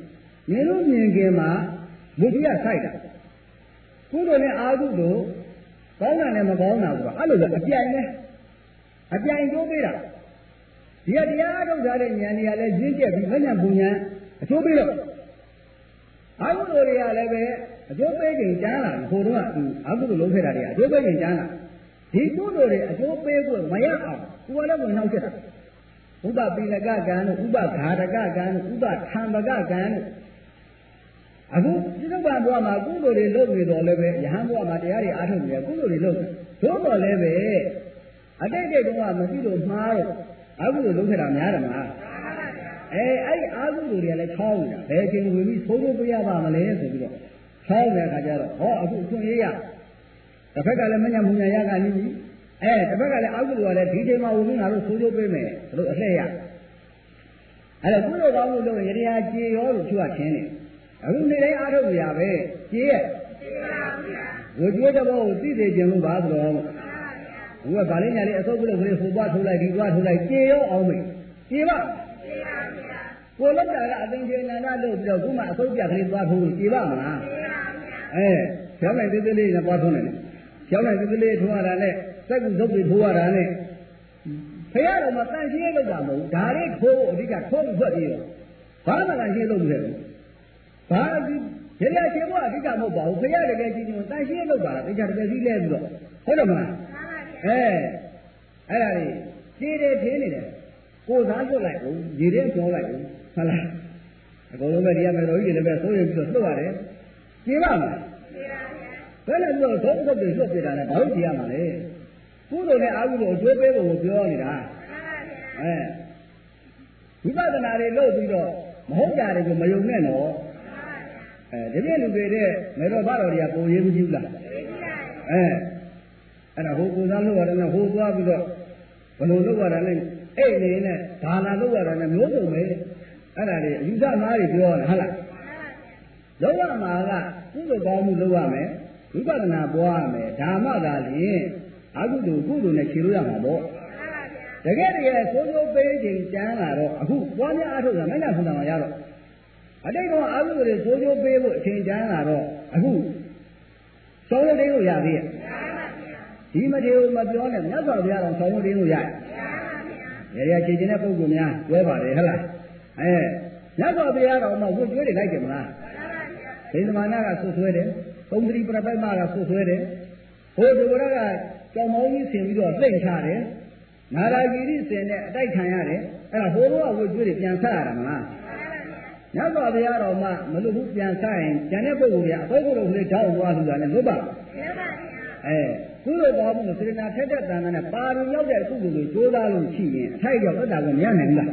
မြင်လို့မြင်ခင်မှာလူကြီးကဆိုင်တာကုသိုလ်နဲ့အာဟုတို့ကောင်းတာနဲ့မကောင်းတာဆိုတာအဲ့လိုပဲအပြိုင်နဲ့အပြိုင်ကျိုးပေးတာဒီကတရားထုတ်ထားတဲ့ဉာဏ်တွေကလည်းရင့်ကျက်ပြီးမဉဏ်ပူဉဏ်အကျိုးပေးတော့အာဟုတို့တွေကလည်းပဲအကျိုးပေးခြင်းကျမ်းလာဟိုတုန်းကသူအာဟုတို့လုံးခဲ့တာတွေအကျိုးပေးခြင်းကျမ်းလာဒီကုသိုလ်တွေအကျိုးပေးဖို့မရအောင်သူကလည်းဝင်နှောက်ချက်တာဥပပိလကကံတို့ဥပဃာတကကံတို့ဥပထံပကကံတို့အခုဒီလိုပါဘုရားမှာကုသိုလ်တွေလုပ်နေတော့လည်းပဲယဟန်ဘုရားမှာတရားတွေအားထုတ်နေတယ်ကုသိုလ်တွေလုပ်သို့တော်လည်းပဲအတိတ်တိတ်တုန်းကမရှိလို့မှားတော့အာဟုတို့လုပ်ခဲ့တာများတယ်မလားအဲအဲ့အာဟုတို့တွေကလည်းချောင်းနေတာဘယ်ချိန်ဝင်ပြီးသိုးဖို့ပြရပါမလဲဆိုပြီးတော့ချောင်းတဲ့အခါကျတော့ဟောအခုအခွင့်အရေးရတစ်ဖက်ကလည်းမညံမူညာရကနေပြီအဲတစ်ဖက်ကလည်းအာဟုတို့ကလည်းဒီချိန်မှာဝင်ပြီးငါတို့သိုးဖို့ပေးမယ်တို့အလှည့်ရအဲ့တော့ကုသိုလ်ကောင်းမှုလုပ်ရင်ရတရားကြေရောလို့သူကချင်းတယ်အခုနေတိုင်းအားထုတ်ရပဲကြေရဲ့ဝကျွေးတဲ့ဘောကိုသိသေးခြင်းလို့ပါဆိုတော့ဘုရားဗာလိညာလေးအစုပ်ကလေးကိုဟိုဘွားထုတ်လိုက်ဒီဘွားထုတ်လိုက်ကြေရောအောင်မေးကြေပါကိုလောက်တာကအသိဉာဏ်နာလို့ပြီးတော့ခုမှအစုပ်ပြကလေးသွားထုတ်လို့ကြေပါမလားအဲကျောင်းလိုက်သေးသေးလေးနဲ့သွားထုတ်နေတယ်ကျောင်းလိုက်သေးသေးလေးထိုးရတာနဲ့စက်ကူစုပ်ပြီးထိုးရတာနဲ့ဖရတော်မှာတန်ရှင်းလောက်တာမဟုတ်ဒါလေးထိုးဖို့အဓိကထိုးပြီးဖွက်ပြီးတော့ဘာမှတန်ရှင်းလုပ်မလဲဘာဒီရရချေဖို့အဓိကမဟုတ်ပါဘူးခရတကယ်ကြည့်ရင်တန်ရှင်းလုပ်တာတကယ်တကယ်ကြီးလဲပြီးတော့ဟုတ်တယ်မလားအဲအဲ့ဒါလေးခြေတယ်ထင်းနေတယ်ကိုစားလွတ်လိုက်ဘူးရေထဲပြောလိုက်ဘူးဟုတ်လားအကုန်လုံးပဲဒီကမယ်တော်ကြီးတွေလည်းပဲစိုးရိမ်ပြီးတော့လွတ်ရတယ်ခြေပါမလားခြေပါဗျာဘယ်နဲ့ပြောသုံးထုတ်တွေလွတ်ပြတာလဲဘာလို့ခြေရမှာလဲကုသိုလ်နဲ့အာဟုတို့အကျိုးပေးဖို့ကိုပြောနေတာအဲဝိပဿနာတွေလုပ်ပြီးတော့မဟုတ်ကြတယ်ကိုမယုံနဲ့နော်အဲဒီပြည့်လူတွေတဲ့မေတော်ဘာတော်တွေကပုံရေးမကြည့်ဘူးလားအဲအဲ့ဒါဟိုကိုစားလို့ရတယ်နဲ့ဟိုသွားပြီးတော့ဘလို့လုပ်ရတာလဲအဲ့နေနဲ့ဒါလာလုပ်ရတာနဲ့မျိုးစုံပဲအဲ့ဒါတွေအယူဆမားတွေပြောတာဟုတ်လားလုပ်ရမှာကကုသိုလ်ကောင်းမှုလုပ်ရမယ်ဝိပဿနာပွားရမယ်ဓမ္မသာလျှင်အကုသိုလ်ကုသိုလ်နဲ့ခြေလို့ရမှာပေါ့တကယ်တကယ်စိုးစိုးပေးခြင်းကျမ်းလာတော့အခုပွားများအားထုတ်တာမညာဖုန်တာမှာရတော့အတိတ်ကအကုသိုလ်တွေစိုးစိုးပေးဖို့အချိန်ကျမ်းလာတော့အခုဆောင်းလို့တင်းလို့ရသေးရဲ့ဒီမထေကိုမပြောနဲ့မြတ်စွာဘုရားတော်ဆောင်းလို့တင်းလို့ရရဲ့ရရခြေချင်းတဲ့ပုဂ္ဂိုလ်များပြောပါလေဟဲ့လားအဲမြတ်စွာဘုရားတော်မှဝတ်ကျွေးတွေလိုက်ကြမလားဒိဋ္ဌမာနကဆွဆွဲတယ်သုံးတိပရပိုက်မကဆွဆွဲတယ်ဟိုဒုရကကြောင်မောင်းကြီးဆင်ပြီးတော့လှိမ့်ချတယ်နာရာဂီရိဆင်နဲ့အတိုက်ခံရတယ်အဲ့ဒါဟိုဘကဝတ်ကျွေးတွေပြန်ဆက်ရတာမလားမြတ်စွာဘုရားတော်မှမလို့ဘူးပြန်ဆက်ရင်ကျန်တဲ့ပုဂ္ဂိုလ်တွေအဘိဓိတော်ကလေးတောင်းသွားလို့လည်းလွတ်ပါအဲကုသိုလ်ကောင်းမှုစေတနာထက်တဲ့တန်ခါနဲ့ပါရင်ရောက်တဲ့ကုသိုလ်တွေကြိုးစားလို့ရှိရင်အထိုက်ရောက်သက်တာကိုမရနိုင်ဘူးလား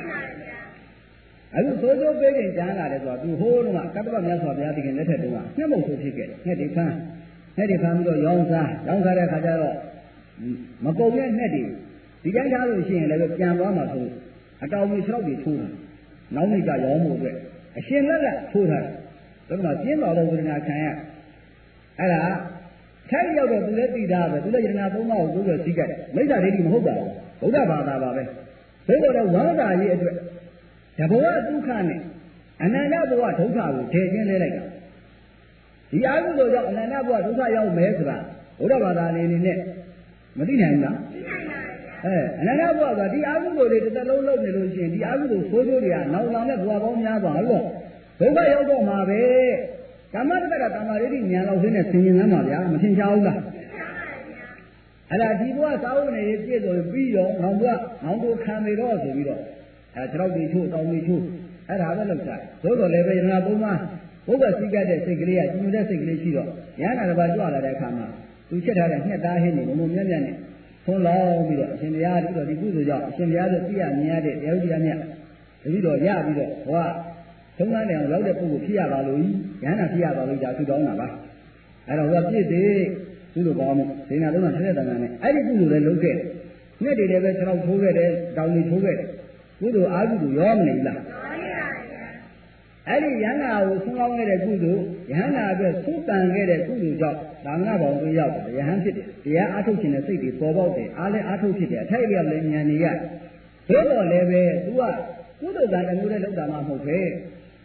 အခုသိုးသိုးပေးခြင်းကြားလာတယ်ဆိုတော့သူဟိုးတော့ကတ္တဗမြတ်စွာဘုရားတခင်လက်ထက်တုန်းကနှက်မုတ်ဆိုဖြစ်ခဲ့ငှက်တွေဖမ်းငှက်တွေဖမ်းပြီးတော့ရောင်းစားရောင်းစားတဲ့အခါကျတော့မကုန်တဲ့ငှက်တွေဒီတိုင်းထားလို့ရှိရင်လည်းပြန်သွားမှာဆိုအတောင်ကြီး၆တွေထိုးတာနောက်နေ့ကရောင်းမှုအတွက်အရှင်လက်ကထိုးတာဒါကမှကျင်းတော်တော်ဝိဒနာခံရအဲ့ဒါထိုက်ရောက်တော့သူလည်းသိတာပဲသူလည်းယတနာသုံးပါးကိုကိုယ်ကသိကြတယ်မိစ္ဆာဒိဋ္ဌိမဟုတ်ပါဘူးဗုဒ္ဓဘာသာပါပဲဘုရားတော်ဝါဒရေးအတွက်တဘဝဒုက္ခနဲ့အနန္တဘဝဒုက္ခကိုထည့်ချင်းလဲလိုက်တာဒီအာဟုလို့ကြောင့်အနန္တဘဝဒုက္ခရောက်မယ်ဆိုတာဘုရားဘာသာအနေနဲ့မသိနိုင်ဘူးလားသိနိုင်ပါဘူးအဲအနန္တဘဝကဒီအာဟုလို့တွေတစ်သက်လုံးလုံးနေလို့ရှိရင်ဒီအာဟုလို့ဆိုးကျိုးတွေကနောက်လာတဲ့ဘဝပေါင်းများပါလို့ဒုက္ခရောက်တော့မှာပဲကာမတ္တကတမာရိတိဉာဏ်လောက်သိနေသင်ရင်လမ်းပါဗျာမသင်ချဘူးလားအဲ့ဒါဒီဘဝစာအုပ်နေပြည့်စုံပြီးတော့ငောင်ဘဝငောင်ကိုခံနေတော့ဆိုပြီးတော့အဲခြေထောက်တွေချိုးတောင်းတွေချိုးအဲ့ဒါပဲလောက်ကြသို့တော်လည်းပဲယန္နာပုံမှာဘုရားစိတ်ကတဲ့စိတ်ကလေးကကျူတဲ့စိတ်ကလေးရှိတော့ဉာဏ်နာတစ်ပါးကြွလာတဲ့အခါမှာသူချက်ထားတဲ့ငှက်သားဟင်းတွေဘုံဘုံမြတ်မြတ်နဲ့ဖုံးလောင်းပြီးတော့အရှင်ဘုရားပြီးတော့ဒီကုသိုလ်ကြောင့်အရှင်ဘုရားတို့သိရမြင်ရတဲ့တရားဥပဒေမြတ်ပြီးတော့ရပြီးတော့ဟောသုံးကားတယ်အောင်ရောက်တဲ့ပုဂ္ဂိုလ်ဖြစ်ရပါလို့ဉာဏ်နာဖြစ်ရပါလို့ဒါသူတောင်းတာပါအဲ့တော့ဟောပြည့်သေးကုသိုလ်ကောင်းမှုဒေနာလုံးကထက်တဲ့တန်ခါနဲ့အဲ့ဒီကုသိုလ်လည်းလုပ်ခဲ့ငှက်တွေလည်းပဲခြေထောက်ထိုးခဲ့တယ်တောင်းတွေထိုးခဲ့တယ်ကုသိုလ်အာကုသိုလ်ရောမနေဘူးလားအဲ့ဒီယန္နာကိုဆူကောင်းခဲ့တဲ့ကုသိုလ်ယဟန္နာအတွက်သုတန်ခဲ့တဲ့ကုသိုလ်ကြောင့်သာမဏေဘောင်တွေရောက်တယ်ယဟန်ဖြစ်တယ်တရားအားထုတ်ခြင်းနဲ့စိတ်တွေပေါ်ပေါက်တယ်အားလည်းအားထုတ်ဖြစ်တယ်အထိုက်အလျောက်လည်းဉာဏ်နေရသို့တော်လည်းပဲ तू ကကုသိုလ်ကံတမျိုးနဲ့လောက်တာမှမဟုတ်ပဲ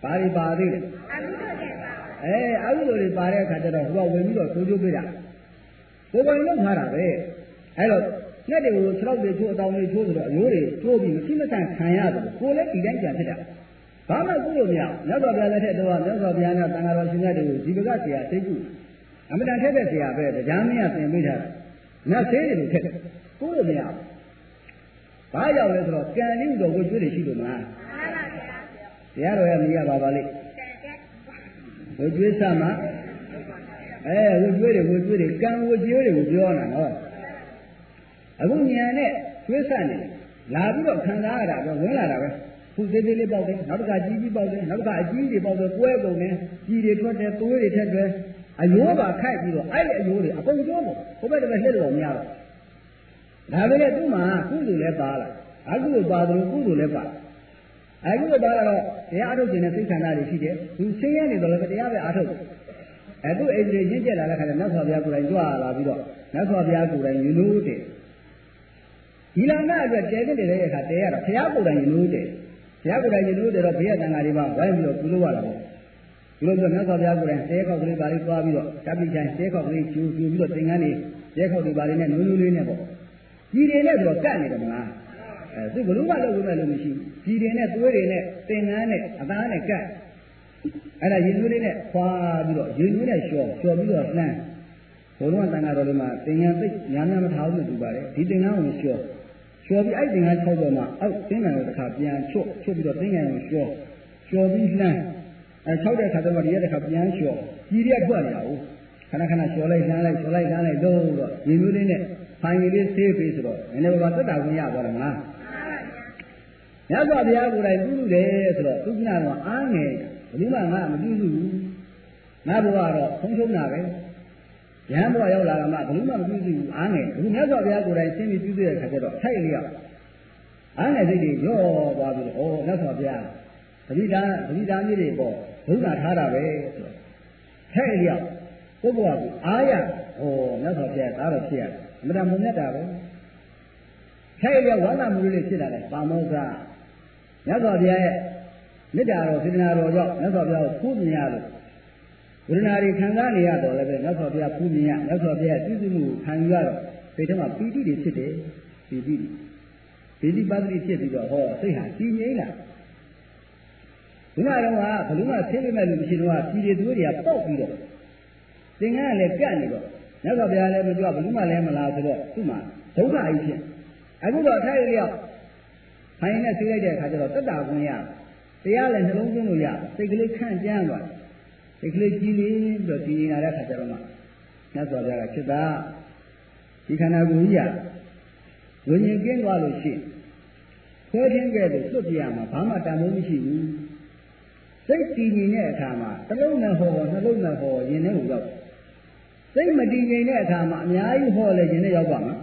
ဘာတွေပါသေးလဲအဲအခုလိုတွေပါတဲ့အခါကျတော့ဟိုကဝင်ပြီးတော့သိုးကျိုးပေးတာကိုယ်ပိုင်လုံးထားတာပဲအဲတော့ညက်တွေကိုခြေထောက်တွေချိုးအတောင်တွေချိုးဆိုတော့အရိုးတွေချိုးပြီးမရှိမဆန်ခံရတယ်ကိုယ်လည်းဒီတိုင်းကြံဖြစ်တာဘာမှကုလို့မရမြတ်စွာဘုရားလက်ထက်တော့မြတ်စွာဘုရားနဲ့သံဃာတော်ရှင်မြတ်တွေကိုဒီဘကဆရာသိကုအမတန်ထက်တဲ့ဆရာပဲတရားမင်းကသင်ပေးထားတယ်နတ်သေးတယ်လို့ထက်ကုလို့မရဘူးဘာကြောင့်လဲဆိုတော့ကံရင်းတော်ကိုကျွေးတယ်ရှိလို့မလားတရားတော်ရဲ့မိရပါပါလိဝကျွေးစမှာအဲဝကျွေးတယ်ဝကျွေးတယ်ကံဝကျွေးတယ်ကိုပြောတာနော်အခုညာနဲ့ကျွေးဆက်နေလာပြီးတော့ခံစားရတာပဲဝင်လာတာပဲခုသေးသေးလေးပေါက်တယ်နောက်တစ်ခါကြီးကြီးပေါက်တယ်နောက်တစ်ခါအကြီးကြီးပေါက်တယ်ကွဲကုန်တယ်ကြီးတွေထွက်တယ်သွေးတွေထက်တယ်အယိုးပါခိုက်ပြီးတော့အဲ့ဒီအယိုးတွေအကုန်ကျိုးပေါ့ဘုဘက်တပည့်လှည့်လို့မရတော့ဒါပဲလေသူ့မှာကုသိုလ်လည်းပါလာအခုလိုပါတယ်ကုသိုလ်လည်းပါအခုလိုပါတော့တရားအထုတ်ခြင်းနဲ့စိတ်ခန္ဓာတွေရှိတယ်သူဆင်းရဲနေတော့လည်းတရားပဲအထုတ်အဲသူ့အိမ်ကြီးရင့်ကျက်လာတဲ့ခါကျမြတ်စွာဘုရားကိုယ်တိုင်ကြွလာပြီးတော့မြတ်စွာဘုရားကိုယ်တိုင်ယူလို့တဲ့ဒီလနာအတွက်တဲတဲ့တဲ့အခါတဲရတော့ဘုရားကိုယ်တိုင်ယူလို့တဲ့ဘုရားကိုယ်တိုင်ယူလို့တဲ့တော့ဘုရားတန်ဃာတွေပါဝိုင်းပြီးတော့ကုလို့ရတာပေါ့ဒီလိုဆိုမြတ်စွာဘုရားကိုယ်တိုင်တဲခောက်ကလေးပါလေးသွားပြီးတော့တပိချိုင်တဲခောက်ကလေးကျူကျူပြီးတော့သင်္ကန်းတွေတဲခောက်တွေပါလေးနဲ့နူးနူးလေးနဲ့ပေါ့ကြီးတွေနဲ့ဆိုတော့ကတ်နေတယ်မလားအဲသူဘလို့မှလုပ်လို့လည်းမရှိဘူးကြီးတွေနဲ့သွေးတွေနဲ့သင်္ကန်းနဲ့အသားနဲ့ကတ်အဲ့ဒါရင်သွေးလေးနဲ့ခွာပြီးတော့ရင်သွေးနဲ့လျှော်လျှော်ပြီးတော့လှမ်းဘုရားတန်ဃာတော်တွေမှာသင်္ကန်းသိညာများမထားဘူးလို့ပြောပါတယ်ဒီသင်္ကန်းကိုလျှော်လျှော်ပြီးအဲ့သင်္ကန်း၆ပေါ်မှာအောက်သင်္ကန်းကိုတစ်ခါပြန်ချွတ်ချွတ်ပြီးတော့သင်္ကန်းကိုလျှော်လျှော်ပြီးလှမ်းအဲ၆တဲ့ခါတော့ဒီရက်တစ်ခါပြန်လျှော်ကြီးရက်ထွက်လာဘူးခဏခဏလျှော်လိုက်လှမ်းလိုက်လျှော်လိုက်လှမ်းလိုက်တော့တော့ရင်သွေးလေးနဲ့ဖိုင်ကြီးလေးဆေးပေးဆိုတော့နည်းနည်းပါးပါသက်တာဝင်ရသွားတယ်မလားမြတ်စွာဘုရားကိုယ်တိုင်ပြုလို့တယ်ဆိုတော့သူကကတော့အားငယ်ဘယ်သူမှငါမပြုစုဘူးငါဘုရားတော့ဆုံးရှုံးတာပဲရဟန်းဘုရားရောက်လာတာမှဘယ်သူမှမပြုစုဘူးအားငယ်အခုမြတ်စွာဘုရားကိုယ်တိုင်ရှင်းပြီးပြုစုတဲ့အခါကျတော့ထိုက်လျောက်အားငယ်စိတ်တွေရော့သွားပြီးတော့ဩမြတ်စွာဘုရားပရိဒါပရိဒါမျိုးတွေပေါ့ဘုရားထားတာပဲဆိုတော့ထိုက်လျောက်ပုဂ္ဂိုလ်ကအားရဟောမြတ်စွာဘုရားသားတော်ဖြစ်ရတယ်အမှန်တမုံမြတ်တာပဲထိုက်လျောက်ဝါသမှုလေးဖြစ်လာတယ်ပါမောဇမြတ်စွာဘုရားရဲ့မေတ္တာတော်စေတနာတော်ကြောင့်မြတ်စွာဘုရားကိုဖူးမြင်ရလို့ဝိရဏတွေခံစားနေရတော့လည်းပဲမြတ်စွာဘုရားဖူးမြင်ရမြတ်စွာဘုရားပြုစုမှုခံယူရတော့စိတ်ထဲမှာပီတိတွေဖြစ်တယ်ပီတိပီတိပါတိဖြစ်ပြီးတော့ဟောစိတ်ဟာကြည်ငြိမ်းလာဒီမှာတော့ကဘယ်လိုမှဆင်းရဲမဲ့လူမရှိတော့ပြည်တွေသူတွေကပေါက်ပြီးတော့သင်္ကန်းကလည်းပြတ်နေတော့မြတ်စွာဘုရားလည်းမပြောဘယ်လိုမှလည်းမလာဆိုတော့သူ့မှာဒုက္ခအကြီးဖြစ်အခုတော့အထိုက်ရောက်ဖိုင်နဲ့ဆေးလိုက်တဲ့အခါကျတော့တက်တာခွင့်ရတရားလည်းနှလုံးသွင်းလို့ရစိတ်ကလေးခန့်ကြမ်းသွားစိတ်ကလေးကြီးလေးပြီးတော့ဒီနေတာတဲ့အခါကျတော့မှမြတ်စွာဘုရားကဖြစ်တာဒီခန္ဓာကိုယ်ကြီးကဝိညာဉ်ကင်းသွားလို့ရှိခွဲခြင်းကဲ့သို့လွတ်ပြရမှာဘာမှတန်ဖိုးမရှိဘူးစိတ်တည်ငြိမ်တဲ့အခါမှာတစ်လုံးနဲ့ဟောနှလုံးနဲ့ဟောရင်ထဲကိုရောက်စိတ်မတည်ငြိမ်တဲ့အခါမှာအများကြီးဟောလဲရင်ထဲရောက်ပါမှာ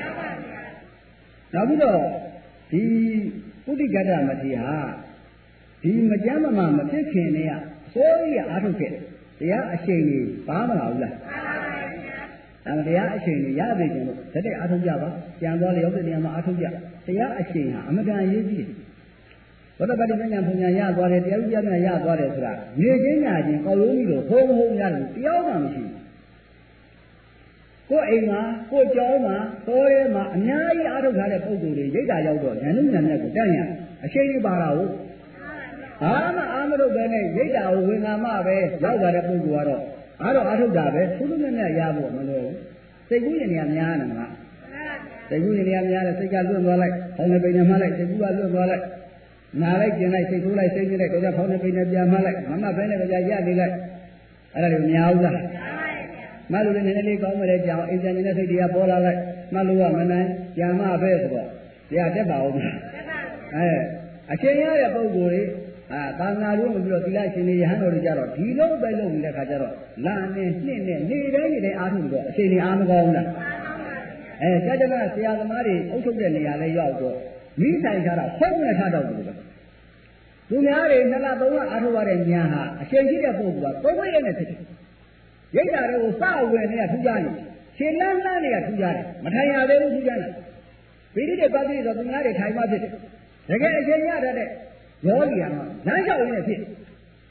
နောက်ပြီးတော့ဒီပုဒိကတ္တမတိဟာဒီမကြမ်းမမှမဖြစ်ခင်နဲ့အစိုးရအားထုတ်ခဲ့တရားအချိန်ကြီးပါမလာဘူးလားအဲတရားအချိန်ကြီးရသေးတယ်လို့တတဲ့အားထုတ်ကြပါကြံသွားလေရောက်တဲ့နေရာမှာအားထုတ်ကြတရားအချိန်ဟာအမတန်အရေးကြီးတယ်ဘောဓပတိပညာပညာရသွားတယ်တရားဥပဒေများရသွားတယ်ဆိုတာနေချင်းညာချင်းကောက်လုံးပြီးတော့ဘုံဘုံရတယ်တရားမှမရှိဘူးကိုယ်အိမ်မှာကိုယ်ကျောင်းမှာတော်ရဲမှာအများကြီးအားထုတ်ထားတဲ့ပုံစံတွေရိတ်တာရောက်တော့ဉာဏ်နဲ့ဉာဏ်နဲ့ကိုတန်းရအရှိန်ကြီးပါတာဟုတ်ဘာမှအားမထုတ်ပဲနဲ့ရိတ်တာကိုဝင်ငါမှပဲရောက်လာတဲ့ပုံစံကတော့အားတော့အားထုတ်တာပဲသူတို့နဲ့ရဖို့မလို့စိတ်ကူးရင်နေရာများနေမှာစိတ်ကူးရင်နေရာများတယ်စိတ်ကလွတ်သွားလိုက်ဟောင်းနေပိန်နေမှလိုက်စိတ်ကူးကလွတ်သွားလိုက်နားလိုက်ကျင်လိုက်စိတ်ကူးလိုက်စိတ်ကြီးလိုက်တော့ဖောင်းနေပိန်နေပြန်မှလိုက်မမပဲနဲ့ကြာရနေလိုက်အဲ့ဒါတွေမများဘူးလားမလို့လည်းနည်းနည်းလေးကောင်းမယ်ကြောင်အိမ်ပြန်နေတဲ့စိတ်တွေကပေါ်လာလိုက်မလို့ကမနိုင်ကြာမှပဲဆိုတော့တရားတက်ပါဦးမလားအဲအချိန်ရတဲ့ပုံကိုယ်တွေအာသာသနာ့လို့ပြီးတော့သီလရှင်တွေရဟန်းတော်တွေကြတော့ဒီလုံးပဲလုံးနေတဲ့ခါကျတော့လာနေနှစ်နဲ့နေတိုင်းနေတိုင်းအားထုတ်တော့အချိန်တွေအားမကောင်းဘူးလားအဲကြာကြမှာဆရာသမားတွေအုပ်ချုပ်တဲ့နေရာလေးရောက်တော့မိဆိုင်ထားတာဖုံးနဲ့ထားတော့ဘူးသူများတွေနှစ်လသုံးလအားထုတ်ရတဲ့ညာဟာအချိန်ရှိတဲ့ပုံကသုံးရက်နဲ့ဖြစ်တယ်ရိတ်တာတွေကိုစဝင်နေတာထူးခြားနေခြေလန်းလန်းနေတာထူးခြားတယ်မထိုင်ရသေးဘူးထူးခြားတယ်ပိဋိတွေပတ်ပြီးတော့သူများတွေထိုင်မှဖြစ်တယ်တကယ်အချိန်ရတဲ့ယောဂီကလမ်းလျှောက်ရင်းနဲ့ဖြစ်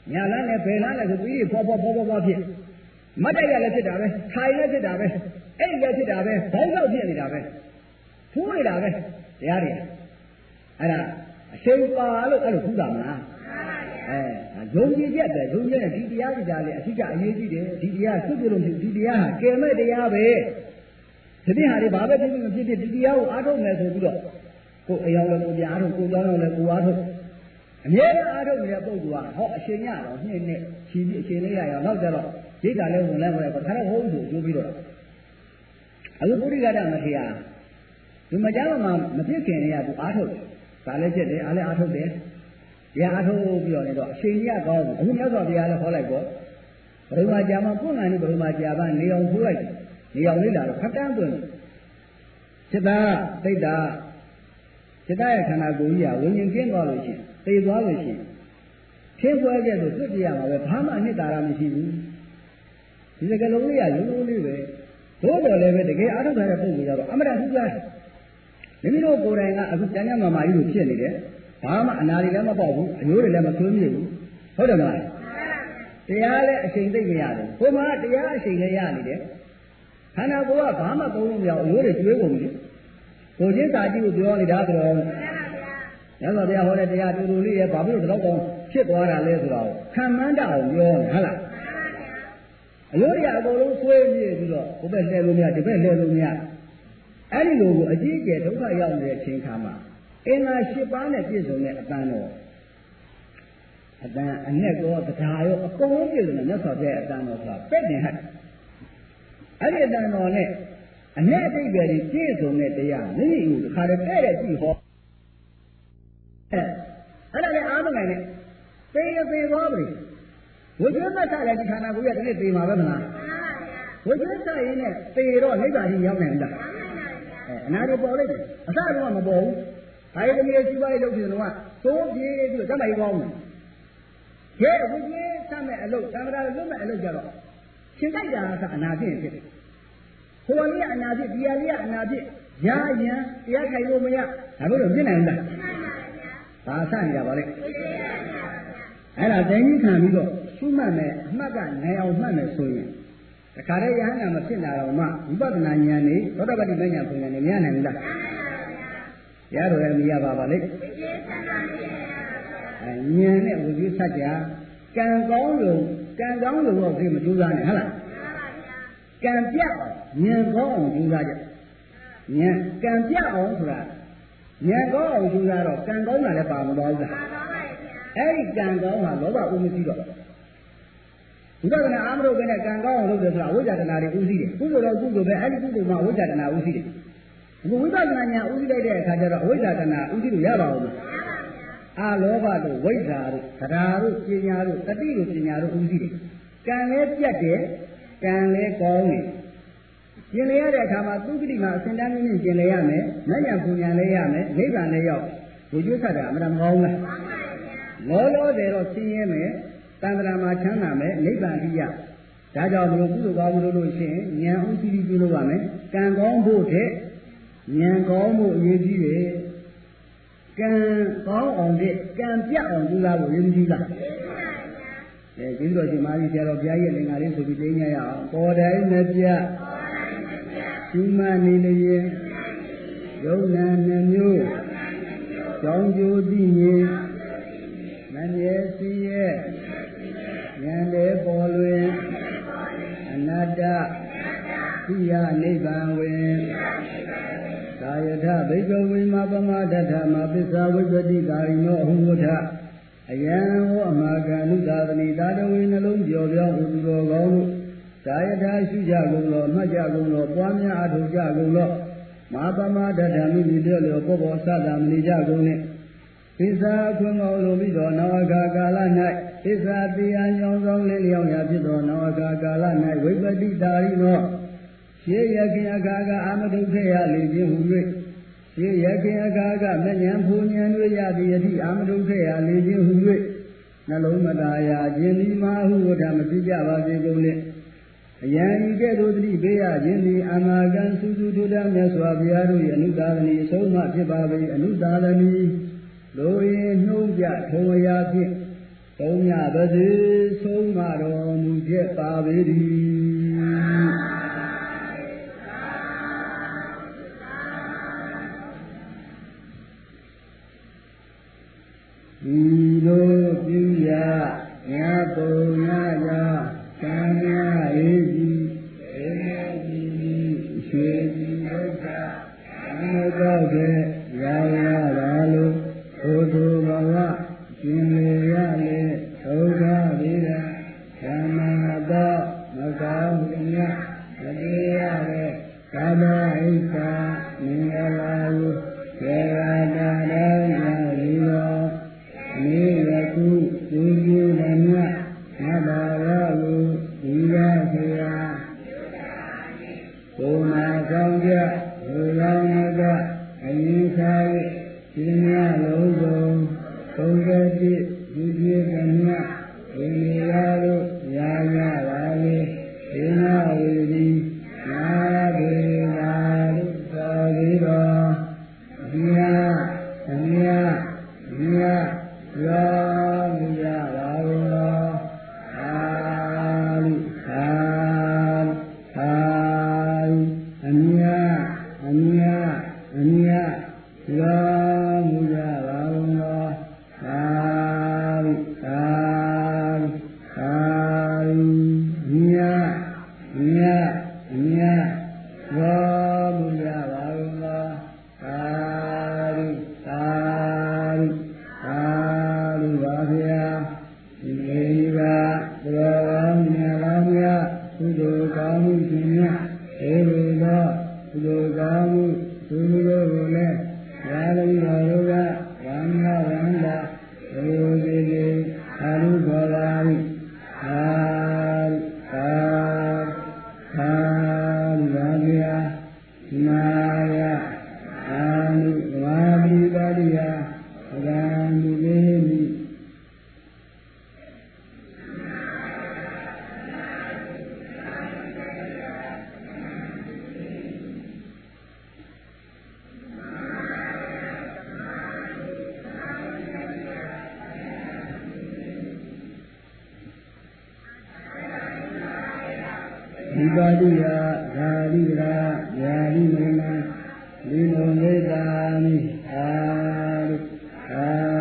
ညာလန်းနဲ့ဘယ်လန်းနဲ့ဆိုပြီးဖော်ဖော်ဖော်ဖော်ဖော်ဖြစ်မတ်တက်ရလည်းဖြစ်တာပဲထိုင်လည်းဖြစ်တာပဲအဲ့ဒီလည်းဖြစ်တာပဲဘောင်းတော့ဖြစ်နေတာပဲထိုးနေတာပဲတရားတွေအဲ့ဒါအရှိန်ပါလို့အဲ့လိုထူတာမလားအဲယုံကြည်ချက်ပဲယုံကြည်တဲ့ဒီတရားကြီးတာလေအထူးအရေးကြီးတယ်ဒီတရားစွတ်ပြုလို့ဒီတရားဟာကယ်မဲ့တရားပဲဒီနေ့ဟာဒီဘာပဲဖြစ်ဖြစ်မဖြစ်ဖြစ်ဒီတရားကိုအားထုတ်မယ်ဆိုပြီးတော့ကိုယ်အယောင်လည်းကိုပြအားထုတ်ကိုယ်ကြောင်းလည်းကိုယ်အားထုတ်အမြဲတမ်းအားထုတ်နေတဲ့ပုဂ္ဂိုလ်ကဟောအရှင်ရတော့နှစ်နှစ်ချီပြီးအရှင်လေးရရအောင်နောက်ကြတော့ဒိဋ္ဌာလည်းဝင်လဲဝင်လဲခါတော့ဟုတ်ဆိုအကျိုးပြီးတော့အခုပုရိကတမထေရဒီမကြောက်မှမဖြစ်ခင်နေရသူအားထုတ်ဒါလည်းဖြစ်တယ်အားလည်းအားထုတ်တယ်တရားအားထုတ်ပြီးတော့နေတော့အရှင်ကြီးကကောင်းဘူးအခုမြတ်စွာဘုရားလည်းခေါ်လိုက်ပေါ့ဘုရားကြာမှာပုဏ္ဏာနိဘုရားကြာပါနေအောင်ထိုးလိုက်နေအောင်လေးလာတော့ခတ်တန်းသွင်းစိတ်သားစိတ်သားစိတ်သားရဲ့ခန္ဓာကိုယ်ကြီးကဝิญဉ်ကျင်းသွားလို့ရှိရင်သိသွားလို့ရှိရင်ဖြင်းပွဲကဲ့သို့သိပြရမှာပဲဘာမှအနှစ်သာရမရှိဘူးဒီစကလုံးလေးကလုံးလုံးလေးပဲသို့တော်လည်းပဲတကယ်အားထုတ်တဲ့ပုဂ္ဂိုလ်ကတော့အမှန်တန်ထူးခြားတယ်မိမိတို့ကိုယ်တိုင်ကအခုကျန်ကျမာမာကြီးလိုဖြစ်နေတယ်ဘာမှအနာတွေလည်းမပေါက်ဘူးအယိုးတွေလည်းမသွင်းမြစ်ဘူးဟုတ်တယ်မလားတရားလည်းအချိန်သိမ့်မရတယ်ဘုမတရားအချိန်လည်းရနေတယ်ခန္ဓာကိုယ်ကဘာမှသုံးလို့မရဘူးအယိုးတွေကျွေးကုန်ပြီကိုချင်းစာကြည့်ကိုပြောနေတာဆိုတော့ရသော်တရားဟောတဲ့တရားတူတူလေးရဲ့ဘာဖြစ်လို့တော့ဖြစ်သွားတာလဲဆိုတော့ခံမှန်းတအောင်ပြောနေဟုတ်လားအယိုးတွေအကုန်လုံးဆွေးမြေ့ပြီးတော့ဘုဘက်လှည့်လို့မရဒီဘက်လှည့်လို့မရအဲ့ဒီလိုကိုအကြီးအကျယ်ဒုက္ခရောက်နေတဲ့အချိန်ခါမှာအင်္ဂါ၈ပါးနဲ့ပြည့်စုံတဲ့အတန်တော်အတန်အနဲ့ကောတရားရောအကုန်လုံးပြည့်စုံတဲ့မြတ်စွာဘုရားအတန်တော်ဆိုတာပဲ့တင်ဟတ်အဲ့ဒီအတန်တော်နဲ့အနဲ့အတိတ်ပဲပြည့်စုံတဲ့တရားမိမိကိုတစ်ခါတည်းတဲ့တဲ့ကြည့်ဟောအဲ့ဒါလည်းအားမနိုင်နဲ့သေရသေသွားပြီဝိကျွတ်သက်တဲ့ဒီခန္ဓာကိုယ်ကတည်းကသေမှာပဲမလားဝိကျွတ်သက်ရင်းနဲ့သေတော့နိဗ္ဗာန်ကြီးရောက်နိုင်လားအဲအနာတွေပေါ်လိုက်တယ်အစတော့မပေါ်ဘူးဘာရသမီးရဲ့စီးပွားရေးလုပ်တယ်တော့သိုးပြေးပြီးတော့တတ်မိုက်ကောင်းတယ်ကဲဝိကျွတ်သက်မဲ့အလုပ်သံဃာလွတ်မဲ့အလုပ်ကြတော့ရှင်တိုက်တာကအနာဖြစ်ဖြစ်တယ်ဟိုလေးကအနာဖြစ်ဒီလေးကအနာဖြစ်ရာယံတရားခိုင်လို့မရဒါလို့ပြစ်နိုင်လားဘာဆနေရပါလဲအဲ့ဒါတိုင်းကြီးခံပြီးတော့ရှုမှတ်မယ်အမှတ်ကနိုင်အောင်မှတ်မယ်ဆိုရင်တခါတည်းယဟန္တာမဖြစ်လာတော့မှဝိပဿနာဉာဏ်နဲ့သောတာပတိမဉာဏ်ပုံဉာဏ်နဲ့မရနိုင်ဘူးလားရတော့လည်းမရပါပါလေအဲဉာဏ်နဲ့ဝိသုစัจ जा ကံကောင်းလို့ကံကောင်းလို့တော့သိမကြိုးစားနဲ့ဟုတ်လားကံပြတ်ဉာဏ်ကောင်းအောင်ကြိုးစားကြဉာဏ်ကံပြတ်အောင်ဆိုတာဉာဏ်ကောင်းအောင်ကြိုးစားတော့ကံကောင်းတာလည်းပါမသွားဘူးလားအဲ့ဒီကံကောင်းဟာလောဘဥမရှိတော့ဘုရားကနာအာမရုပ်ပဲနဲ့ကံကောင်းအောင်လုပ်တယ်ဆိုတာဝိဇ္ဇာတနာတွေဥသိတယ်ကုသိုလ်တော့ကုသိုလ်ပဲအဲ့ဒီကုသိုလ်မှာဝိဇ္ဇာတနာဥသိတယ်အခုဝိပဿနာဉာဏ်ဥသိလိုက်တဲ့အခါကျတော့ဝိဇ္ဇာတနာဥသိလို့ရပါဦးမလားအာလောဘတို့ဝိဇ္ဇာတို့သဒ္ဓါတို့ပညာတို့တတိတို့ပညာတို့ဥသိတယ်ကံလည်းပြတ်တယ်ကံလည်းကောင်းတယ်ကျင်လျရတဲ့အခါမှာသုတိမှာအစဉ်တန်းမြင့်ကျင်လျရမယ်မဉ္ဇဉ်ပူညာလည်းရမယ်နိဗ္ဗာန်လည်းရောက်ဘုရားဆက်တာအမှန်တကောင်းလားလောလောဆယ်တော့ဆင်းရဲမယ်တန်ត្រာမှာချမ်းသာမယ်နိဗ္ဗာန်ကြီးရဒါကြောင့်မလို့ကုသိုလ်ကောင်းလို့လို့ရှိရင်ဉာဏ်ဥသိပြီးပြုလုပ်ရမယ်ကံကောင်းဖို့တဲ့ဉာဏ်ကောင်းဖို့အရေးကြီးတယ်ကံကောင်းအောင်တဲ့ကံပြတ်အောင်ကြိုးစားဖို့ရည်ကြီးလားအဲကျေးဇူးတော်ရှင်မာရီဆရာတော်ဘုရားရဲ့လင်္ကာလေးဆိုပြီးသိညာရအောင်ပေါ်တိုင်းမပြတ်ရှုမှတ်နေလျင်ယုံနာနှမျိုးကြောင်းကျိုးသိမြင်မမြဲစီရဲ့ဉာဏ်လေးပေါ်လွင်အနတ္တသိယနိဗ္ဗာန်ဝင်ကာယထဘိက္ခဝေမပမဒထမပစ္စာဝိပတိကာရိနောအဟုဝထအယံဟောအမာကနုသာသနိသာတဝေနှလုံးပြောပြောဟူသူတော်ကောင်းတို့ကာယထရှုကြကုန်သောမှတ်ကြကုန်သောပွားများအထောက်ကြကုန်သောမပမဒထမိမိတို့လိုပေါ်ပေါ်သတာမနေကြကုန်နှင့်ပစ္စာခွင့်ကောင်းလိုပြီးသောနဝကကာလ၌ပစ္စာတရားညောင်းဆောင်လင်းလျောင်းရာဖြစ်သောနဝကကာလ၌ဝိပတိတာရိနောရှေးရခင်အခါကအာမတုခေယလေခြင်းဟူ၍ရှေးရခင်အခါကမဉ္ဇဉ်ဖူဉ္ဇဉ်တို့ရသည်အထိအာမတုခေယလေခြင်းဟူ၍နှလုံးမသားရာခြင်းဒီမဟုဝဋ္ဌမသိကြပါစေကုန်နှင့်အယံဤကဲ့သို့သတိပေးရခြင်းသည်အနာဂံစုစုထုဒ္ဓမြတ်စွာဘုရားတို့၏အနုသာသနီအဆုံးအမဖြစ်ပါပေအနုသာသနီလိုရင်နှုံးပြထုံရာဖြင့်သုံးညပါစေဆုံးမတော်မူချက်ပါပေသည်ဤလိုပြုရငါပုံနာရာသံဃာရေးကြီးအေဒီရွှေကြီးဒုက္ခအနုကောက်တဲ့ရာရာပါလို့ဘုသူဘဝရှင်လေရလေဒုက္ခဝိရာဓမ္မတော့မကောင်းမြတ်မတရားတဲ့ကာမဣစ္ဆာမင်္ဂလာလို့ကျေရာတာတော်ညာရီတော်မြေယခုသူကြီးမမြတ်မဘာဝလို့ဒီရခေရာဘုမာဆောင်ကြလူလောင်းကအရင်စား၍ရှင်ရလုံးစုံသုံးတဲ့ပြည့်ဒီပြည့်ကမြတ်ဒီနေရာလို့ရာရပါလေဒီနာဝီဒီနာဒေနာလို့သာပြီးတော့ဒီဟာအမြတ်မြတ်ရောမူရပါဘူးလားအာလိအာအာအမြတ်အမြတ်အမြတ်ရောမူရပါဘူးလားအာလိအာအာအမြတ်အမြတ်အမြတ်ရောမူရပါဘူးလားအာလိအာအာပါဗျာဒီလေးပါဘုရားမြတ်လားဗျာကုသိုလ်ကောင်းမှုရှင်မြတ်ဒီလိုတော့ကုသိုလ်ကောင်းမှုသူတို့ကိုလည်းရာလိတော်တို့ကဝမ်းသာဝမ်းသာဘုရားကြီးကြီးအာရုံပေါ်လာပြီအာသာသာပါဗျာနာယအာနုဝါပိပါရိယဗံဒီလေးဒီပါဠိယဓာရိရာယာရိမနဒီလိုမေတ္တာမိအာရုအာ